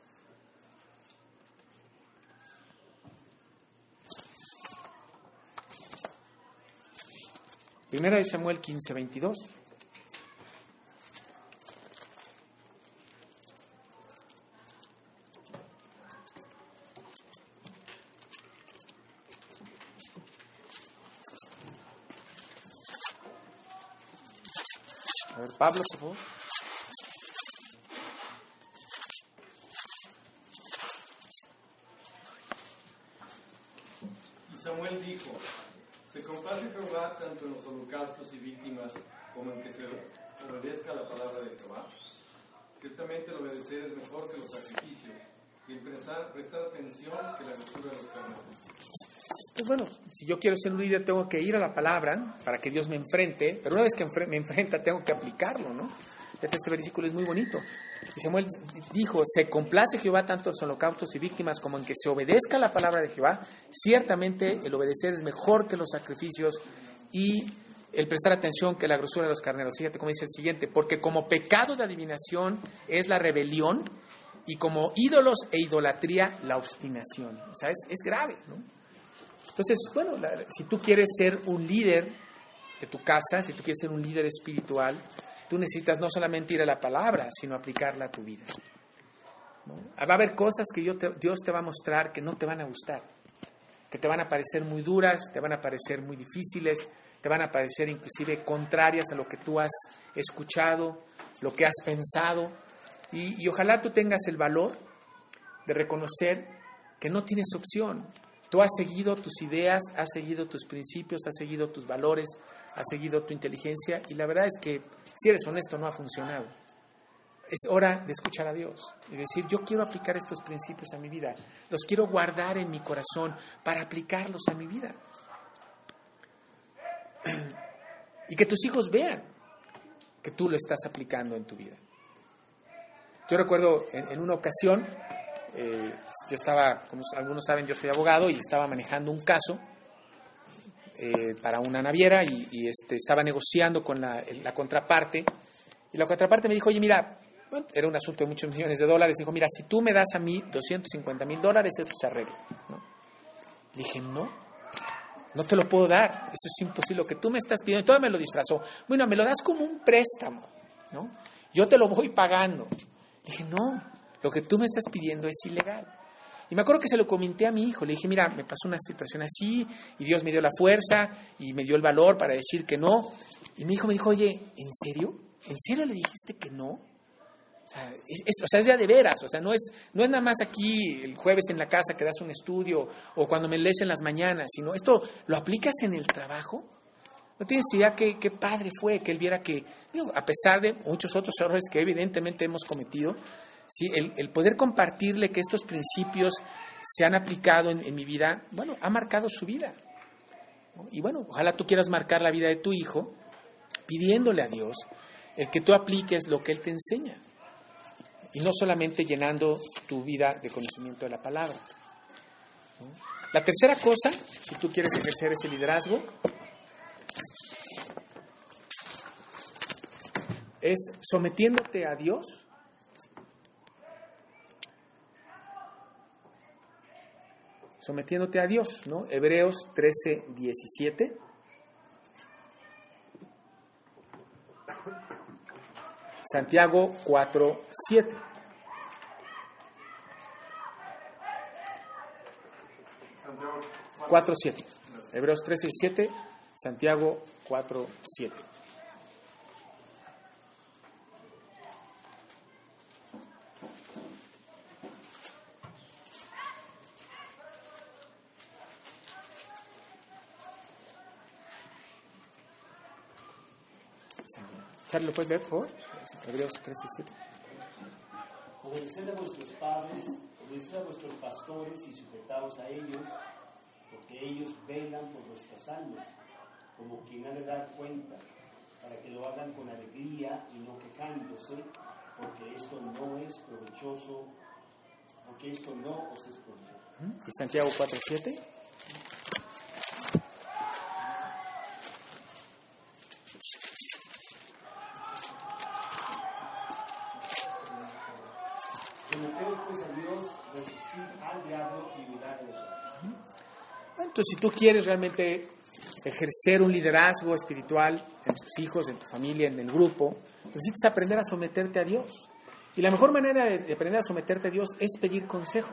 [SPEAKER 2] Primera de Samuel quince, veintidós. A ver, Pablo, por favor.
[SPEAKER 8] Y Samuel dijo: se complace Jehová tanto en los holocaustos y víctimas como en que se obedezca la palabra de Jehová. Ciertamente el obedecer es mejor que los sacrificios, y el prestar, prestar atención que la grosura de los carneros.
[SPEAKER 2] Pues bueno, si yo quiero ser un líder, tengo que ir a la palabra para que Dios me enfrente, pero una vez que me enfrenta, tengo que aplicarlo, ¿no? Este versículo es muy bonito. Y Samuel dijo: se complace Jehová tanto en los holocaustos y víctimas como en que se obedezca la palabra de Jehová. Ciertamente el obedecer es mejor que los sacrificios y el prestar atención que la grosura de los carneros. Fíjate cómo dice el siguiente: porque como pecado de adivinación es la rebelión, y como ídolos e idolatría la obstinación. O sea, es, es grave, ¿no? Entonces, bueno, la, si tú quieres ser un líder de tu casa, si tú quieres ser un líder espiritual, tú necesitas no solamente ir a la palabra, sino aplicarla a tu vida, ¿no? Va a haber cosas que Dios te, Dios te va a mostrar que no te van a gustar, que te van a parecer muy duras, te van a parecer muy difíciles, te van a parecer inclusive contrarias a lo que tú has escuchado, lo que has pensado, y, y ojalá tú tengas el valor de reconocer que no tienes opción. Tú has seguido tus ideas, has seguido tus principios, has seguido tus valores, has seguido tu inteligencia, y la verdad es que, si eres honesto, no ha funcionado. Es hora de escuchar a Dios y decir: yo quiero aplicar estos principios a mi vida, los quiero guardar en mi corazón para aplicarlos a mi vida. Y que tus hijos vean que tú lo estás aplicando en tu vida. Yo recuerdo en, en una ocasión, eh, yo estaba, como algunos saben, yo soy abogado y estaba manejando un caso eh, para una naviera y, y este, estaba negociando con la, la contraparte, y la contraparte me dijo: oye, mira, bueno, era un asunto de muchos millones de dólares, dijo: mira, si tú me das a mí doscientos cincuenta mil dólares, esto se arregla, ¿no? Le dije: no, no te lo puedo dar, eso es imposible, lo que tú me estás pidiendo. Y todo me lo disfrazó: bueno, me lo das como un préstamo, ¿no? Yo te lo voy pagando. Le dije: no, lo que tú me estás pidiendo es ilegal. Y me acuerdo que se lo comenté a mi hijo. Le dije: mira, me pasó una situación así, y Dios me dio la fuerza y me dio el valor para decir que no. Y mi hijo me dijo: oye, ¿en serio? ¿En serio le dijiste que no? O sea, es, es, o sea, es ya de veras. O sea, no es, no es nada más aquí el jueves en la casa que das un estudio o cuando me lees en las mañanas, sino esto lo aplicas en el trabajo. No tienes idea qué, qué padre fue que él viera que, digo, a pesar de muchos otros errores que evidentemente hemos cometido, sí, el, el poder compartirle que estos principios se han aplicado en, en mi vida, bueno, ha marcado su vida, ¿no? Y bueno, ojalá tú quieras marcar la vida de tu hijo pidiéndole a Dios el que tú apliques lo que Él te enseña, y no solamente llenando tu vida de conocimiento de la palabra, ¿no? La tercera cosa, si tú quieres ejercer ese liderazgo, es sometiéndote a Dios sometiéndote a Dios, ¿no? Hebreos trece, diecisiete. Santiago cuatro, siete. cuatro, siete. Hebreos trece, siete. Santiago cuatro, siete. Charlie, ¿lo puedes ver, por favor? Hebreos trece, siete.
[SPEAKER 9] Obedeced a vuestros padres, obedeced a vuestros pastores y sujetaos a ellos, porque ellos velan por vuestras almas, como quien ha de dar cuenta, para que lo hagan con alegría y no quejándose, porque esto no es provechoso porque esto no os es provechoso.
[SPEAKER 2] ¿Y Santiago cuatro siete?
[SPEAKER 9] Someteos pues a Dios, resistid al diablo y huirá de vosotros.
[SPEAKER 2] Entonces, si tú quieres realmente ejercer un liderazgo espiritual en tus hijos, en tu familia, en el grupo, necesitas aprender a someterte a Dios. Y la mejor manera de aprender a someterte a Dios es pedir consejo.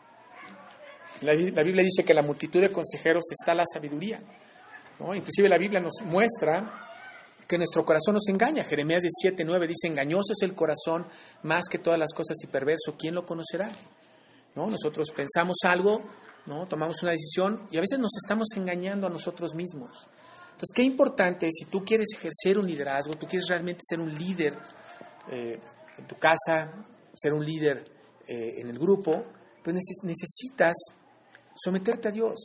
[SPEAKER 2] La, la Biblia dice que en la multitud de consejeros está la sabiduría, ¿no? Inclusive la Biblia nos muestra que nuestro corazón nos engaña. Jeremías diecisiete nueve dice: engañoso es el corazón más que todas las cosas y perverso, ¿quién lo conocerá? ¿No? Nosotros pensamos algo, ¿no? Tomamos una decisión y a veces nos estamos engañando a nosotros mismos. Entonces, qué importante, si tú quieres ejercer un liderazgo, tú quieres realmente ser un líder eh, en tu casa, ser un líder eh, en el grupo, pues neces- necesitas someterte a Dios,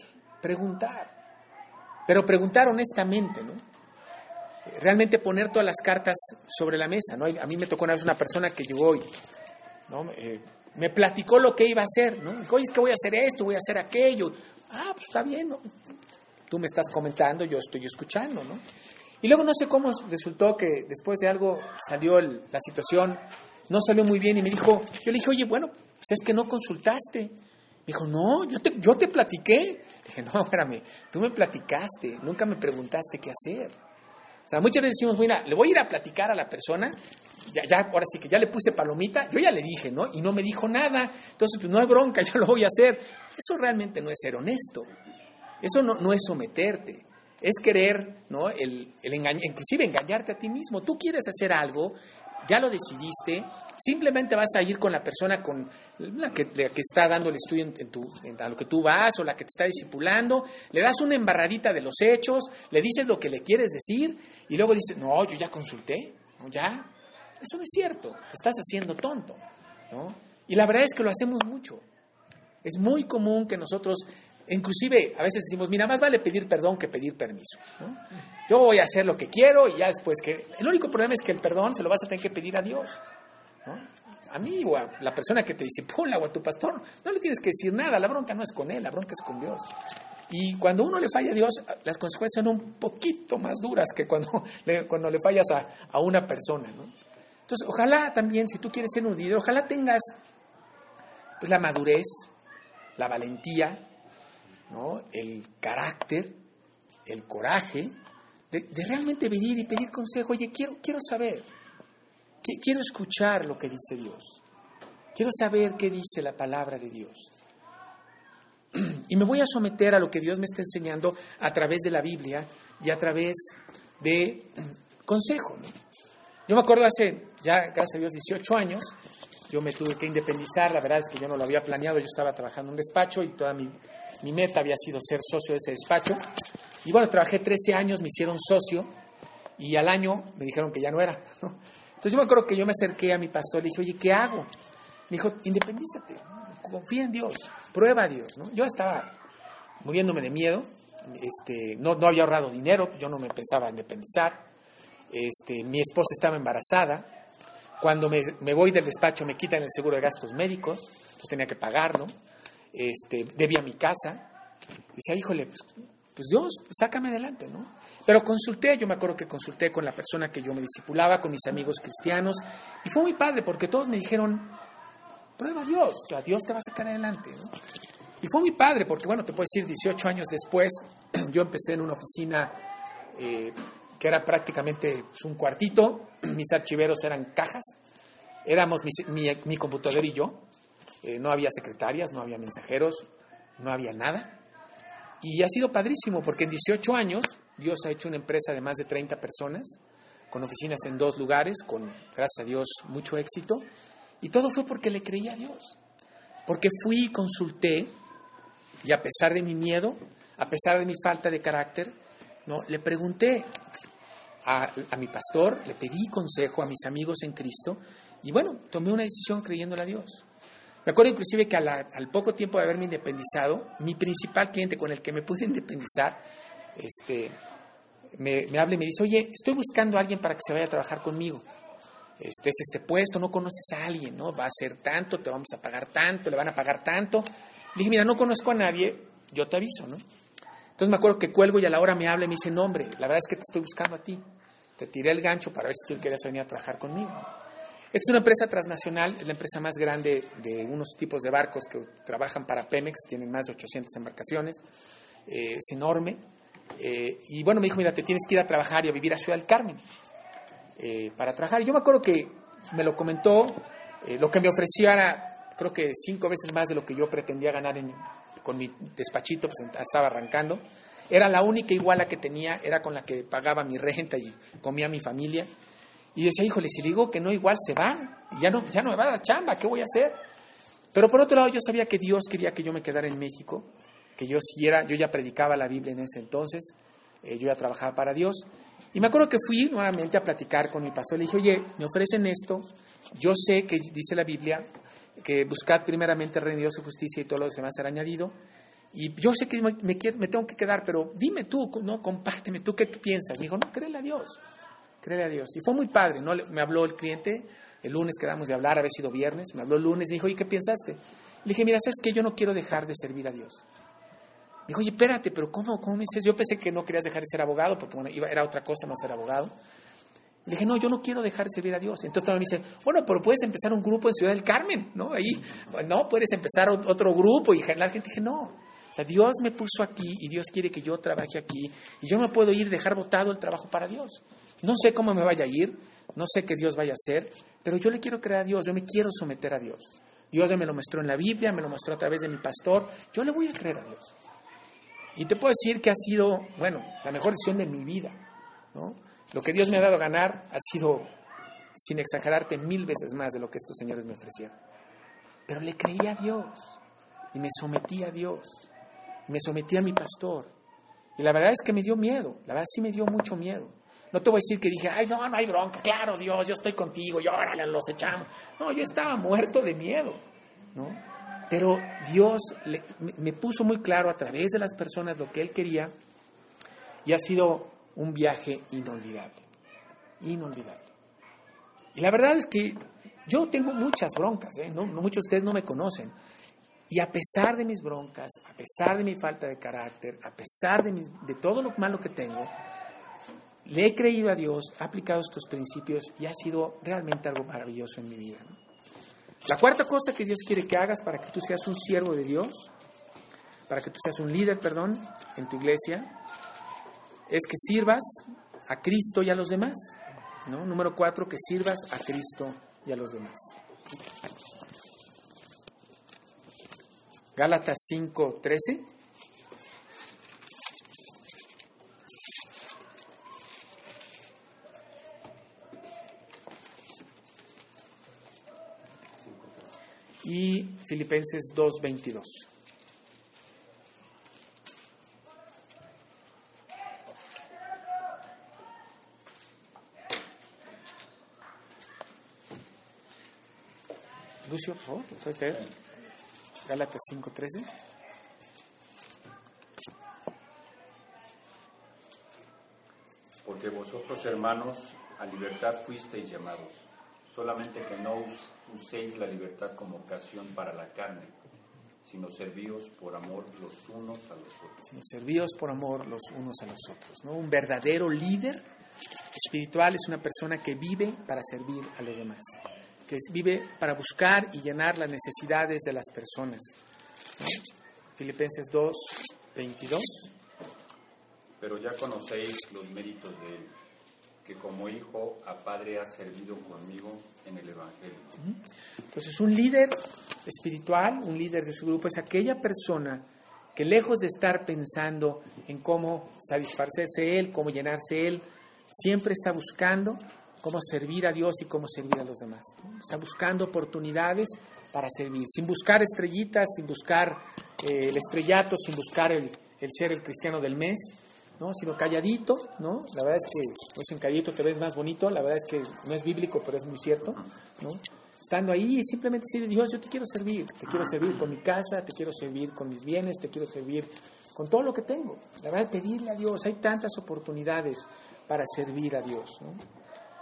[SPEAKER 2] preguntar, pero preguntar honestamente, ¿no? Realmente poner todas las cartas sobre la mesa, ¿no? A mí me tocó una vez una persona que llegó y, ¿no? Eh, me platicó lo que iba a hacer, ¿no? Dijo: oye, es que voy a hacer esto, voy a hacer aquello. Ah, pues está bien, ¿no? Tú me estás comentando, yo estoy escuchando, ¿no? Y luego no sé cómo resultó que después de algo salió el, la situación, no salió muy bien y me dijo, yo le dije: oye, bueno, pues es que no consultaste. Me dijo: no, yo te, yo te platiqué. Le dije: no, espérame, tú me platicaste, nunca me preguntaste qué hacer. O sea, muchas veces decimos: mira, le voy a ir a platicar a la persona, ya, ya, ahora sí que ya le puse palomita, yo ya le dije, ¿no? Y no me dijo nada, entonces pues no hay bronca, yo lo voy a hacer. Eso realmente no es ser honesto, eso no, no es someterte, es querer, ¿no? El, el engañar, inclusive engañarte a ti mismo. Tú quieres hacer algo, ya lo decidiste, simplemente vas a ir con la persona con la que, la que está dando el estudio en, en tu, en, a lo que tú vas, o la que te está discipulando, le das una embarradita de los hechos, le dices lo que le quieres decir y luego dices: no, yo ya consulté, no, ya. Eso no es cierto, te estás haciendo tonto, ¿no? Y la verdad es que lo hacemos mucho. Es muy común que nosotros, inclusive a veces decimos: mira, más vale pedir perdón que pedir permiso, ¿no? Yo voy a hacer lo que quiero y ya después que... El único problema es que el perdón se lo vas a tener que pedir a Dios, ¿no? A mí o a la persona que te discipula o a tu pastor, no le tienes que decir nada, la bronca no es con él, la bronca es con Dios. Y cuando uno le falla a Dios, las consecuencias son un poquito más duras que cuando le, cuando le fallas a, a una persona, ¿no? Entonces, ojalá también, si tú quieres ser un líder, ojalá tengas pues la madurez, la valentía, ¿no? El carácter, el coraje de, de realmente venir y pedir consejo. Oye, quiero, quiero saber, quiero escuchar lo que dice Dios, quiero saber qué dice la palabra de Dios. Y me voy a someter a lo que Dios me está enseñando a través de la Biblia y a través de consejo, ¿no? Yo me acuerdo hace ya, gracias a Dios, dieciocho años, yo me tuve que independizar. La verdad es que yo no lo había planeado, yo estaba trabajando en un despacho y toda mi, mi meta había sido ser socio de ese despacho. Y bueno, trabajé trece años, me hicieron socio y al año me dijeron que ya no era, ¿no? Entonces yo me acuerdo que yo me acerqué a mi pastor y le dije: oye, ¿qué hago? Me dijo: independízate, confía en Dios, prueba a Dios, ¿no? Yo estaba muriéndome de miedo, este, no, no había ahorrado dinero, yo no me pensaba independizar, este, mi esposa estaba embarazada, cuando me, me voy del despacho me quitan el seguro de gastos médicos, entonces tenía que pagarlo, este, debía mi casa, y decía: híjole, pues, pues Dios, pues sácame adelante, ¿no? Pero consulté, yo me acuerdo que consulté con la persona que yo me discipulaba, con mis amigos cristianos, y fue muy padre porque todos me dijeron: prueba a Dios, o sea, Dios te va a sacar adelante, ¿no? Y fue muy padre porque, bueno, te puedo decir, dieciocho años después, yo empecé en una oficina eh, que era prácticamente pues, un cuartito, mis archiveros eran cajas, éramos mi, mi, mi computador y yo, eh, no había secretarias, no había mensajeros, no había nada. Y ha sido padrísimo porque en dieciocho años Dios ha hecho una empresa de más de treinta personas, con oficinas en dos lugares, con, gracias a Dios, mucho éxito. Y todo fue porque le creí a Dios. Porque fui y consulté, y a pesar de mi miedo, a pesar de mi falta de carácter, ¿no? Le pregunté a, a mi pastor, le pedí consejo a mis amigos en Cristo, y bueno, tomé una decisión creyéndole a Dios. Me acuerdo inclusive que a la, al poco tiempo de haberme independizado, mi principal cliente con el que me pude independizar, este, me, me habla y me dice: oye, estoy buscando a alguien para que se vaya a trabajar conmigo. este es este puesto, no conoces a alguien, ¿no? Va a ser tanto, te vamos a pagar tanto, le van a pagar tanto. Le dije, mira, no conozco a nadie, yo te aviso, ¿no? Entonces me acuerdo que cuelgo y a la hora me habla y me dice, no, hombre, la verdad es que te estoy buscando a ti. Te tiré el gancho para ver si tú querías venir a trabajar conmigo. Esta es una empresa transnacional, es la empresa más grande de unos tipos de barcos que trabajan para Pemex, tienen más de ochocientas embarcaciones, eh, es enorme. Eh, y bueno, me dijo, mira, te tienes que ir a trabajar y a vivir a Ciudad del Carmen eh, para trabajar. Y yo me acuerdo que me lo comentó, eh, lo que me ofreció era, creo que cinco veces más de lo que yo pretendía ganar en, con mi despachito, pues estaba arrancando. Era la única iguala que tenía, era con la que pagaba mi renta y comía mi familia. Y decía, híjole, si digo que no, igual se va, ya no, ya no me va a dar chamba, ¿qué voy a hacer? Pero por otro lado, yo sabía que Dios quería que yo me quedara en México, que yo siguiera, yo ya predicaba la Biblia en ese entonces, eh, yo ya trabajaba para Dios. Y me acuerdo que fui nuevamente a platicar con mi pastor, le dije, oye, me ofrecen esto, yo sé que dice la Biblia, que buscad primeramente el reino de Dios y justicia y todo lo demás será añadido, y yo sé que me, me, me tengo que quedar, pero dime tú, no, compárteme, ¿tú qué piensas? Me dijo, no, créele a Dios. Créele a Dios. Y fue muy padre, ¿no? Me habló el cliente, el lunes quedamos de hablar, había sido viernes, me habló el lunes, me dijo, ¿y qué pensaste? Le dije, mira, ¿sabes qué? Yo no quiero dejar de servir a Dios. Me dijo, oye, espérate, pero ¿cómo, cómo me dices? Yo pensé que no querías dejar de ser abogado, porque bueno, iba, era otra cosa no ser abogado. Le dije, no, yo no quiero dejar de servir a Dios. Entonces también me dice, bueno, pero puedes empezar un grupo en Ciudad del Carmen, ¿no? Ahí, no, puedes empezar otro grupo y la gente. Dije, no. O sea, Dios me puso aquí y Dios quiere que yo trabaje aquí y yo no puedo ir dejar botado el trabajo para Dios. No sé cómo me vaya a ir, no sé qué Dios vaya a hacer, pero yo le quiero creer a Dios, yo me quiero someter a Dios. Dios me lo mostró en la Biblia, me lo mostró a través de mi pastor, yo le voy a creer a Dios. Y te puedo decir que ha sido, bueno, la mejor decisión de mi vida, ¿no? Lo que Dios me ha dado a ganar ha sido, sin exagerarte, mil veces más de lo que estos señores me ofrecieron. Pero le creí a Dios y me sometí a Dios, y me sometí a mi pastor. Y la verdad es que me dio miedo, la verdad sí me dio mucho miedo. No te voy a decir que dije, ay, no, no hay bronca, claro, Dios, yo estoy contigo, y órale, los echamos. No, yo estaba muerto de miedo, ¿no? Pero Dios le, me puso muy claro a través de las personas lo que Él quería, y ha sido un viaje inolvidable, inolvidable. Y la verdad es que yo tengo muchas broncas, ¿eh? No, no, muchos de ustedes no me conocen. Y a pesar de mis broncas, a pesar de mi falta de carácter, a pesar de, mis, de todo lo malo que tengo, le he creído a Dios, he aplicado estos principios y ha sido realmente algo maravilloso en mi vida, ¿no? La cuarta cosa que Dios quiere que hagas para que tú seas un siervo de Dios, para que tú seas un líder, perdón, en tu iglesia, es que sirvas a Cristo y a los demás, ¿no? Número cuatro, que sirvas a Cristo y a los demás. Gálatas cinco trece. Y Filipenses dos veintidós. Lucio, por favor, ¿puedes leer? Gálatas cinco trece.
[SPEAKER 3] Porque vosotros, hermanos, a libertad fuisteis llamados, solamente que no uséis la libertad como ocasión para la carne, sino servíos por amor los unos a los otros.
[SPEAKER 2] Sino servíos por amor los unos a los otros, ¿no? Un verdadero líder espiritual es una persona que vive para servir a los demás, que vive para buscar y llenar las necesidades de las personas, ¿no? Filipenses dos veintidós.
[SPEAKER 3] Pero ya conocéis los méritos de él, que como hijo a padre ha servido conmigo en el Evangelio.
[SPEAKER 2] Entonces, un líder espiritual, un líder de su grupo, es aquella persona que lejos de estar pensando en cómo satisfacerse él, cómo llenarse él, siempre está buscando cómo servir a Dios y cómo servir a los demás, ¿no? Está buscando oportunidades para servir, sin buscar estrellitas, sin buscar eh, el estrellato, sin buscar el, el ser el cristiano del mes, ¿no? Sino calladito, ¿no? La verdad es que no es en calladito te ves más bonito, la verdad es que no es bíblico, pero es muy cierto, ¿no? Estando ahí y simplemente decir, Dios, yo te quiero servir, te quiero servir con mi casa, te quiero servir con mis bienes, te quiero servir con todo lo que tengo. La verdad es pedirle a Dios, hay tantas oportunidades para servir a Dios, ¿no?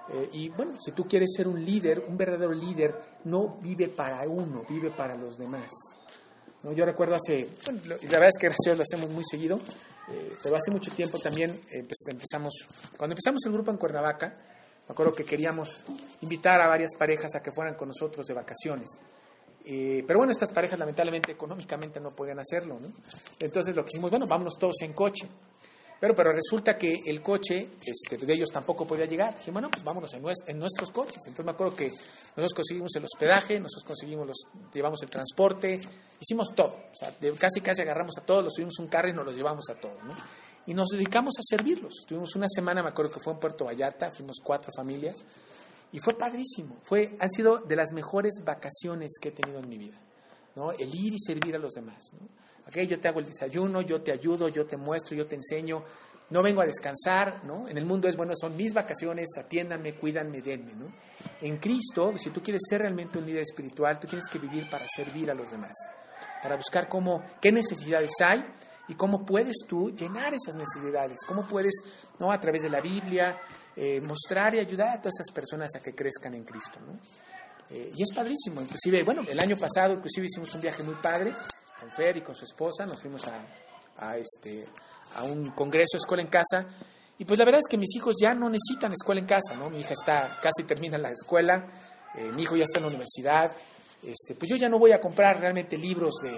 [SPEAKER 2] Eh, y bueno, si tú quieres ser un líder, un verdadero líder, no vive para uno, vive para los demás. ¿No? Yo recuerdo hace, bueno, la verdad es que gracias lo hacemos muy seguido, eh, pero hace mucho tiempo también eh, empezamos, cuando empezamos el grupo en Cuernavaca, me acuerdo que queríamos invitar a varias parejas a que fueran con nosotros de vacaciones. Eh, pero bueno, estas parejas lamentablemente económicamente no podían hacerlo, ¿no? Entonces lo que hicimos, bueno, vámonos todos en coche. Pero, pero resulta que el coche este, de ellos tampoco podía llegar. Dije, bueno, pues vámonos en, nues- en nuestros coches. Entonces me acuerdo que nosotros conseguimos el hospedaje, nosotros conseguimos los, llevamos el transporte, hicimos todo. O sea, de, casi casi agarramos a todos, los subimos un carro y nos los llevamos a todos, ¿no? Y nos dedicamos a servirlos. Estuvimos una semana, me acuerdo que fue en Puerto Vallarta, fuimos cuatro familias. Y fue padrísimo. Fue, han sido de las mejores vacaciones que he tenido en mi vida, ¿no? El ir y servir a los demás, ¿no? Okay, yo te hago el desayuno, yo te ayudo, yo te muestro, yo te enseño. No vengo a descansar, ¿no? En el mundo es, bueno, son mis vacaciones, atiéndanme, cuídanme, denme, ¿no? En Cristo, si tú quieres ser realmente un líder espiritual, tú tienes que vivir para servir a los demás, para buscar cómo, qué necesidades hay y cómo puedes tú llenar esas necesidades, cómo puedes, ¿no? A través de la Biblia, eh, mostrar y ayudar a todas esas personas a que crezcan en Cristo, ¿no? Eh, y es padrísimo. Inclusive, bueno, el año pasado inclusive hicimos un viaje muy padre con Fer y con su esposa, nos fuimos a, a, este, a un congreso Escuela en Casa, y pues la verdad es que mis hijos ya no necesitan escuela en casa, ¿no? Mi hija está, casi termina la escuela, eh, mi hijo ya está en la universidad, este, pues yo ya no voy a comprar realmente libros de,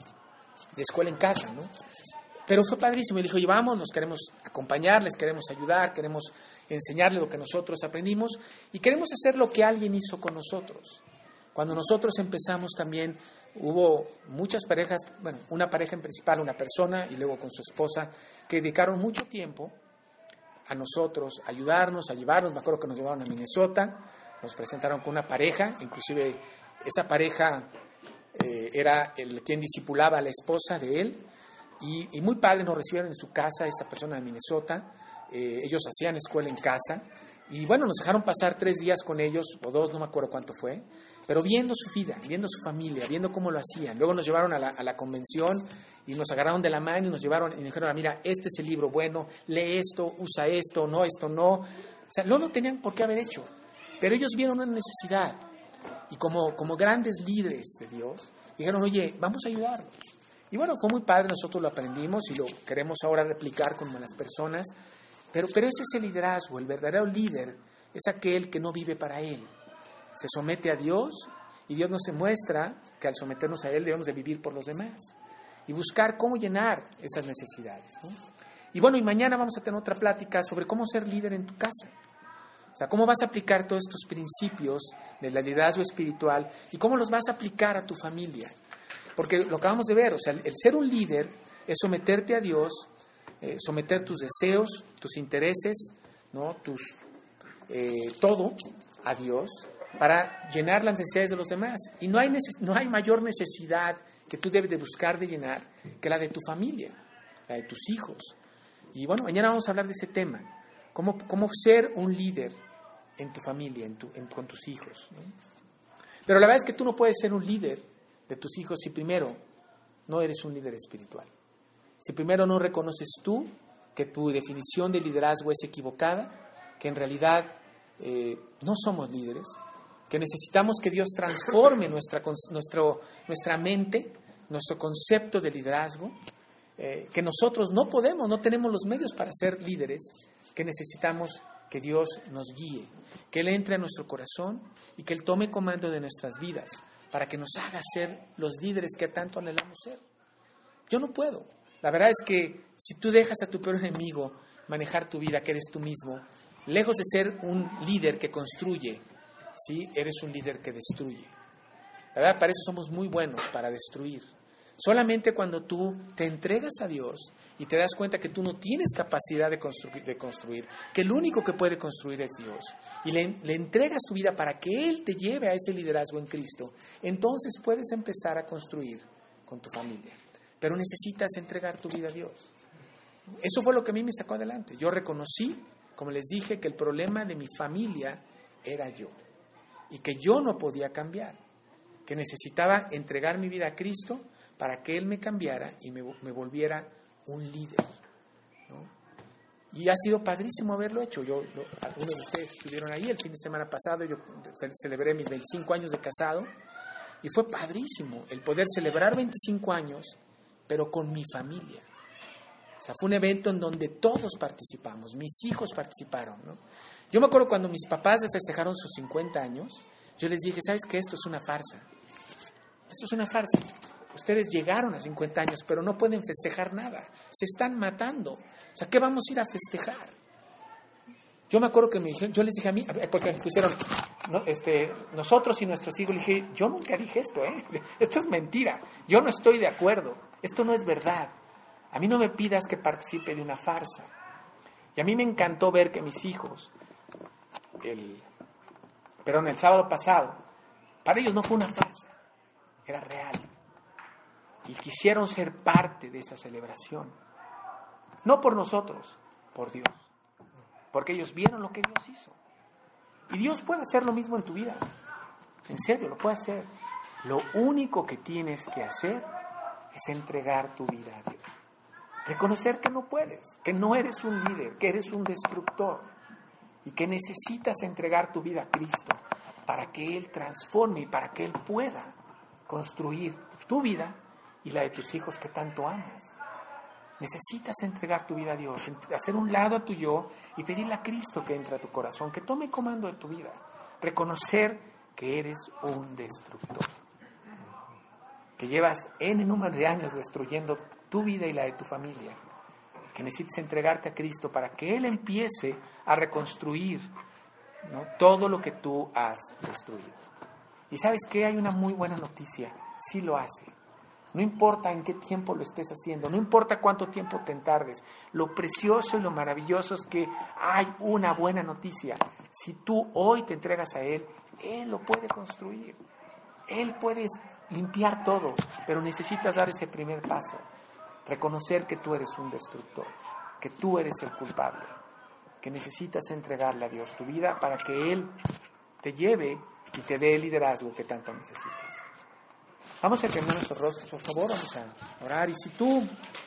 [SPEAKER 2] de escuela en casa, ¿no? Pero fue padrísimo, y le dijo, oye, vamos, nos queremos acompañar, les queremos ayudar, queremos enseñarles lo que nosotros aprendimos, y queremos hacer lo que alguien hizo con nosotros. Cuando nosotros empezamos también, hubo muchas parejas, bueno, una pareja en principal, una persona, y luego con su esposa, que dedicaron mucho tiempo a nosotros, a ayudarnos, a llevarnos. Me acuerdo que nos llevaron a Minnesota, nos presentaron con una pareja, inclusive esa pareja eh, era el quien discipulaba a la esposa de él, y, y muy padre, nos recibieron en su casa, esta persona de Minnesota. Eh, ellos hacían escuela en casa, y bueno, nos dejaron pasar tres días con ellos, o dos, no me acuerdo cuánto fue, pero viendo su vida, viendo su familia, viendo cómo lo hacían. Luego nos llevaron a la, a la convención y nos agarraron de la mano y nos llevaron y nos dijeron, mira, este es el libro bueno, lee esto, usa esto, no, esto no. O sea, no lo tenían por qué haber hecho, pero ellos vieron una necesidad y como, como grandes líderes de Dios, dijeron, oye, vamos a ayudarlos. Y bueno, fue muy padre, nosotros lo aprendimos y lo queremos ahora replicar con las personas, pero, pero ese es el liderazgo. El verdadero líder es aquel que no vive para él. Se somete a Dios y Dios nos muestra que al someternos a Él debemos de vivir por los demás y buscar cómo llenar esas necesidades, ¿no? Y bueno, y mañana vamos a tener otra plática sobre cómo ser líder en tu casa. O sea, cómo vas a aplicar todos estos principios del liderazgo espiritual y cómo los vas a aplicar a tu familia. Porque lo acabamos de ver, o sea, el ser un líder es someterte a Dios, eh, someter tus deseos, tus intereses, ¿no? Tus, eh, todo a Dios, para llenar las necesidades de los demás. Y no hay, neces- no hay mayor necesidad que tú debes de buscar de llenar que la de tu familia, la de tus hijos. Y bueno, mañana vamos a hablar de ese tema, cómo, cómo ser un líder en tu familia, en tu, en, con tus hijos, ¿no? Pero la verdad es que tú no puedes ser un líder de tus hijos si primero no eres un líder espiritual. Si primero no reconoces tú que tu definición de liderazgo es equivocada, que en realidad eh, no somos líderes, que necesitamos que Dios transforme nuestra, nuestro, nuestra mente, nuestro concepto de liderazgo, eh, que nosotros no podemos, no tenemos los medios para ser líderes, que necesitamos que Dios nos guíe, que Él entre a nuestro corazón y que Él tome comando de nuestras vidas para que nos haga ser los líderes que tanto anhelamos ser. Yo no puedo. La verdad es que si tú dejas a tu peor enemigo manejar tu vida, que eres tú mismo, lejos de ser un líder que construye, ¿sí? Eres un líder que destruye. La verdad, para eso somos muy buenos, para destruir. Solamente cuando tú te entregas a Dios y te das cuenta que tú no tienes capacidad de construir, de construir, que el único que puede construir es Dios, y le, le entregas tu vida para que Él te lleve a ese liderazgo en Cristo, entonces puedes empezar a construir con tu familia. Pero necesitas entregar tu vida a Dios. Eso fue lo que a mí me sacó adelante. Yo reconocí, como les dije, que el problema de mi familia era yo. Y que yo no podía cambiar, que necesitaba entregar mi vida a Cristo para que Él me cambiara y me, me volviera un líder, ¿no? Y ha sido padrísimo haberlo hecho. Yo, yo, algunos de ustedes estuvieron ahí el fin de semana pasado, yo celebré mis veinticinco años de casado, y fue padrísimo el poder celebrar veinticinco años, pero con mi familia. O sea, fue un evento en donde todos participamos, mis hijos participaron, ¿no? Yo me acuerdo cuando mis papás festejaron sus cincuenta años, yo les dije, ¿sabes qué? Esto es una farsa. Esto es una farsa. Ustedes llegaron a cincuenta años, pero no pueden festejar nada. Se están matando. O sea, ¿qué vamos a ir a festejar? Yo me acuerdo que me dijeron, yo les dije a mí, porque me pusieron, ¿no? este, nosotros y nuestros hijos, les dije, yo nunca dije esto, ¿eh? Esto es mentira. Yo no estoy de acuerdo. Esto no es verdad. A mí no me pidas que participe de una farsa. Y a mí me encantó ver que mis hijos, el, perdón, el sábado pasado, para ellos no fue una farsa, era real. Y quisieron ser parte de esa celebración. No por nosotros, por Dios. Porque ellos vieron lo que Dios hizo. Y Dios puede hacer lo mismo en tu vida. En serio, lo puede hacer. Lo único que tienes que hacer es entregar tu vida a Dios. Reconocer que no puedes, que no eres un líder, que eres un destructor. Y que necesitas entregar tu vida a Cristo para que Él transforme y para que Él pueda construir tu vida y la de tus hijos que tanto amas. Necesitas entregar tu vida a Dios, hacer un lado a tu yo y pedirle a Cristo que entre a tu corazón, que tome comando de tu vida. Reconocer que eres un destructor, que llevas N número de años destruyendo tu vida y la de tu familia, que necesitas entregarte a Cristo para que Él empiece a reconstruir, ¿no?, todo lo que tú has destruido. Y ¿sabes qué? Hay una muy buena noticia, sí lo hace. No importa en qué tiempo lo estés haciendo, no importa cuánto tiempo te tardes, lo precioso y lo maravilloso es que hay una buena noticia. Si tú hoy te entregas a Él, Él lo puede construir. Él puede limpiar todo, pero necesitas dar ese primer paso. Reconocer que tú eres un destructor, que tú eres el culpable, que necesitas entregarle a Dios tu vida para que Él te lleve y te dé el liderazgo que tanto necesitas. Vamos a terminar nuestros rostros, por favor, vamos a orar. Y si tú,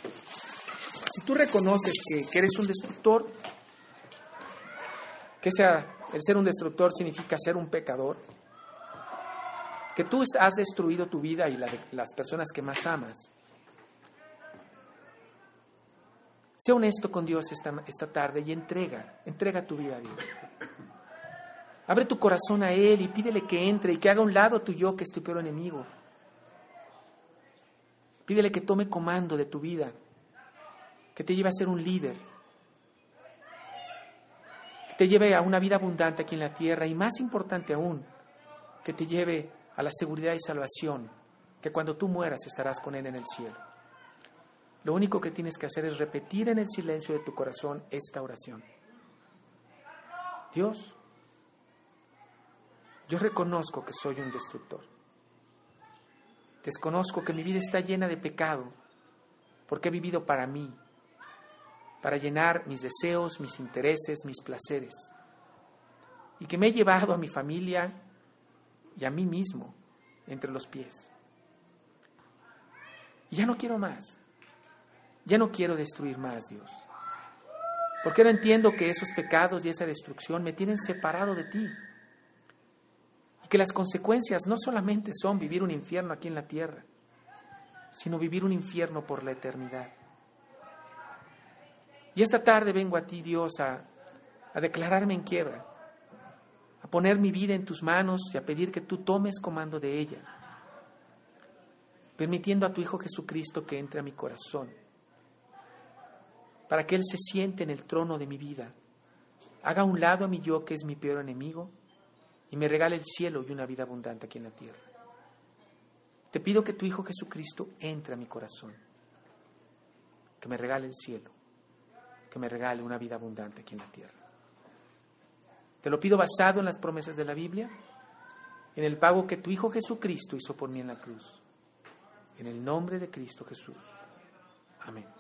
[SPEAKER 2] si tú reconoces que, que eres un destructor, que sea, el ser un destructor significa ser un pecador, que tú has destruido tu vida y la de las personas que más amas, sea honesto con Dios esta, esta tarde y entrega, entrega tu vida a Dios. Abre tu corazón a Él y pídele que entre y que haga a un lado tu yo, que es tu peor enemigo. Pídele que tome comando de tu vida, que te lleve a ser un líder, que te lleve a una vida abundante aquí en la tierra y, más importante aún, que te lleve a la seguridad y salvación, que cuando tú mueras estarás con Él en el cielo. Lo único que tienes que hacer es repetir en el silencio de tu corazón esta oración. Dios, yo reconozco que soy un destructor. Desconozco que mi vida está llena de pecado, porque he vivido para mí, para llenar mis deseos, mis intereses, mis placeres, y que me he llevado a mi familia y a mí mismo entre los pies. Y ya no quiero más, ya no quiero destruir más, Dios, porque ahora entiendo que esos pecados y esa destrucción me tienen separado de ti. Que las consecuencias no solamente son vivir un infierno aquí en la tierra, sino vivir un infierno por la eternidad. Y esta tarde vengo a ti, Dios, a, a declararme en quiebra, a poner mi vida en tus manos y a pedir que tú tomes comando de ella, permitiendo a tu Hijo Jesucristo que entre a mi corazón, para que Él se siente en el trono de mi vida, haga a un lado a mi yo, que es mi peor enemigo, y me regale el cielo y una vida abundante aquí en la tierra. Te pido que tu Hijo Jesucristo entre a mi corazón, que me regale el cielo, que me regale una vida abundante aquí en la tierra. Te lo pido basado en las promesas de la Biblia, en el pago que tu Hijo Jesucristo hizo por mí en la cruz. En el nombre de Cristo Jesús. Amén.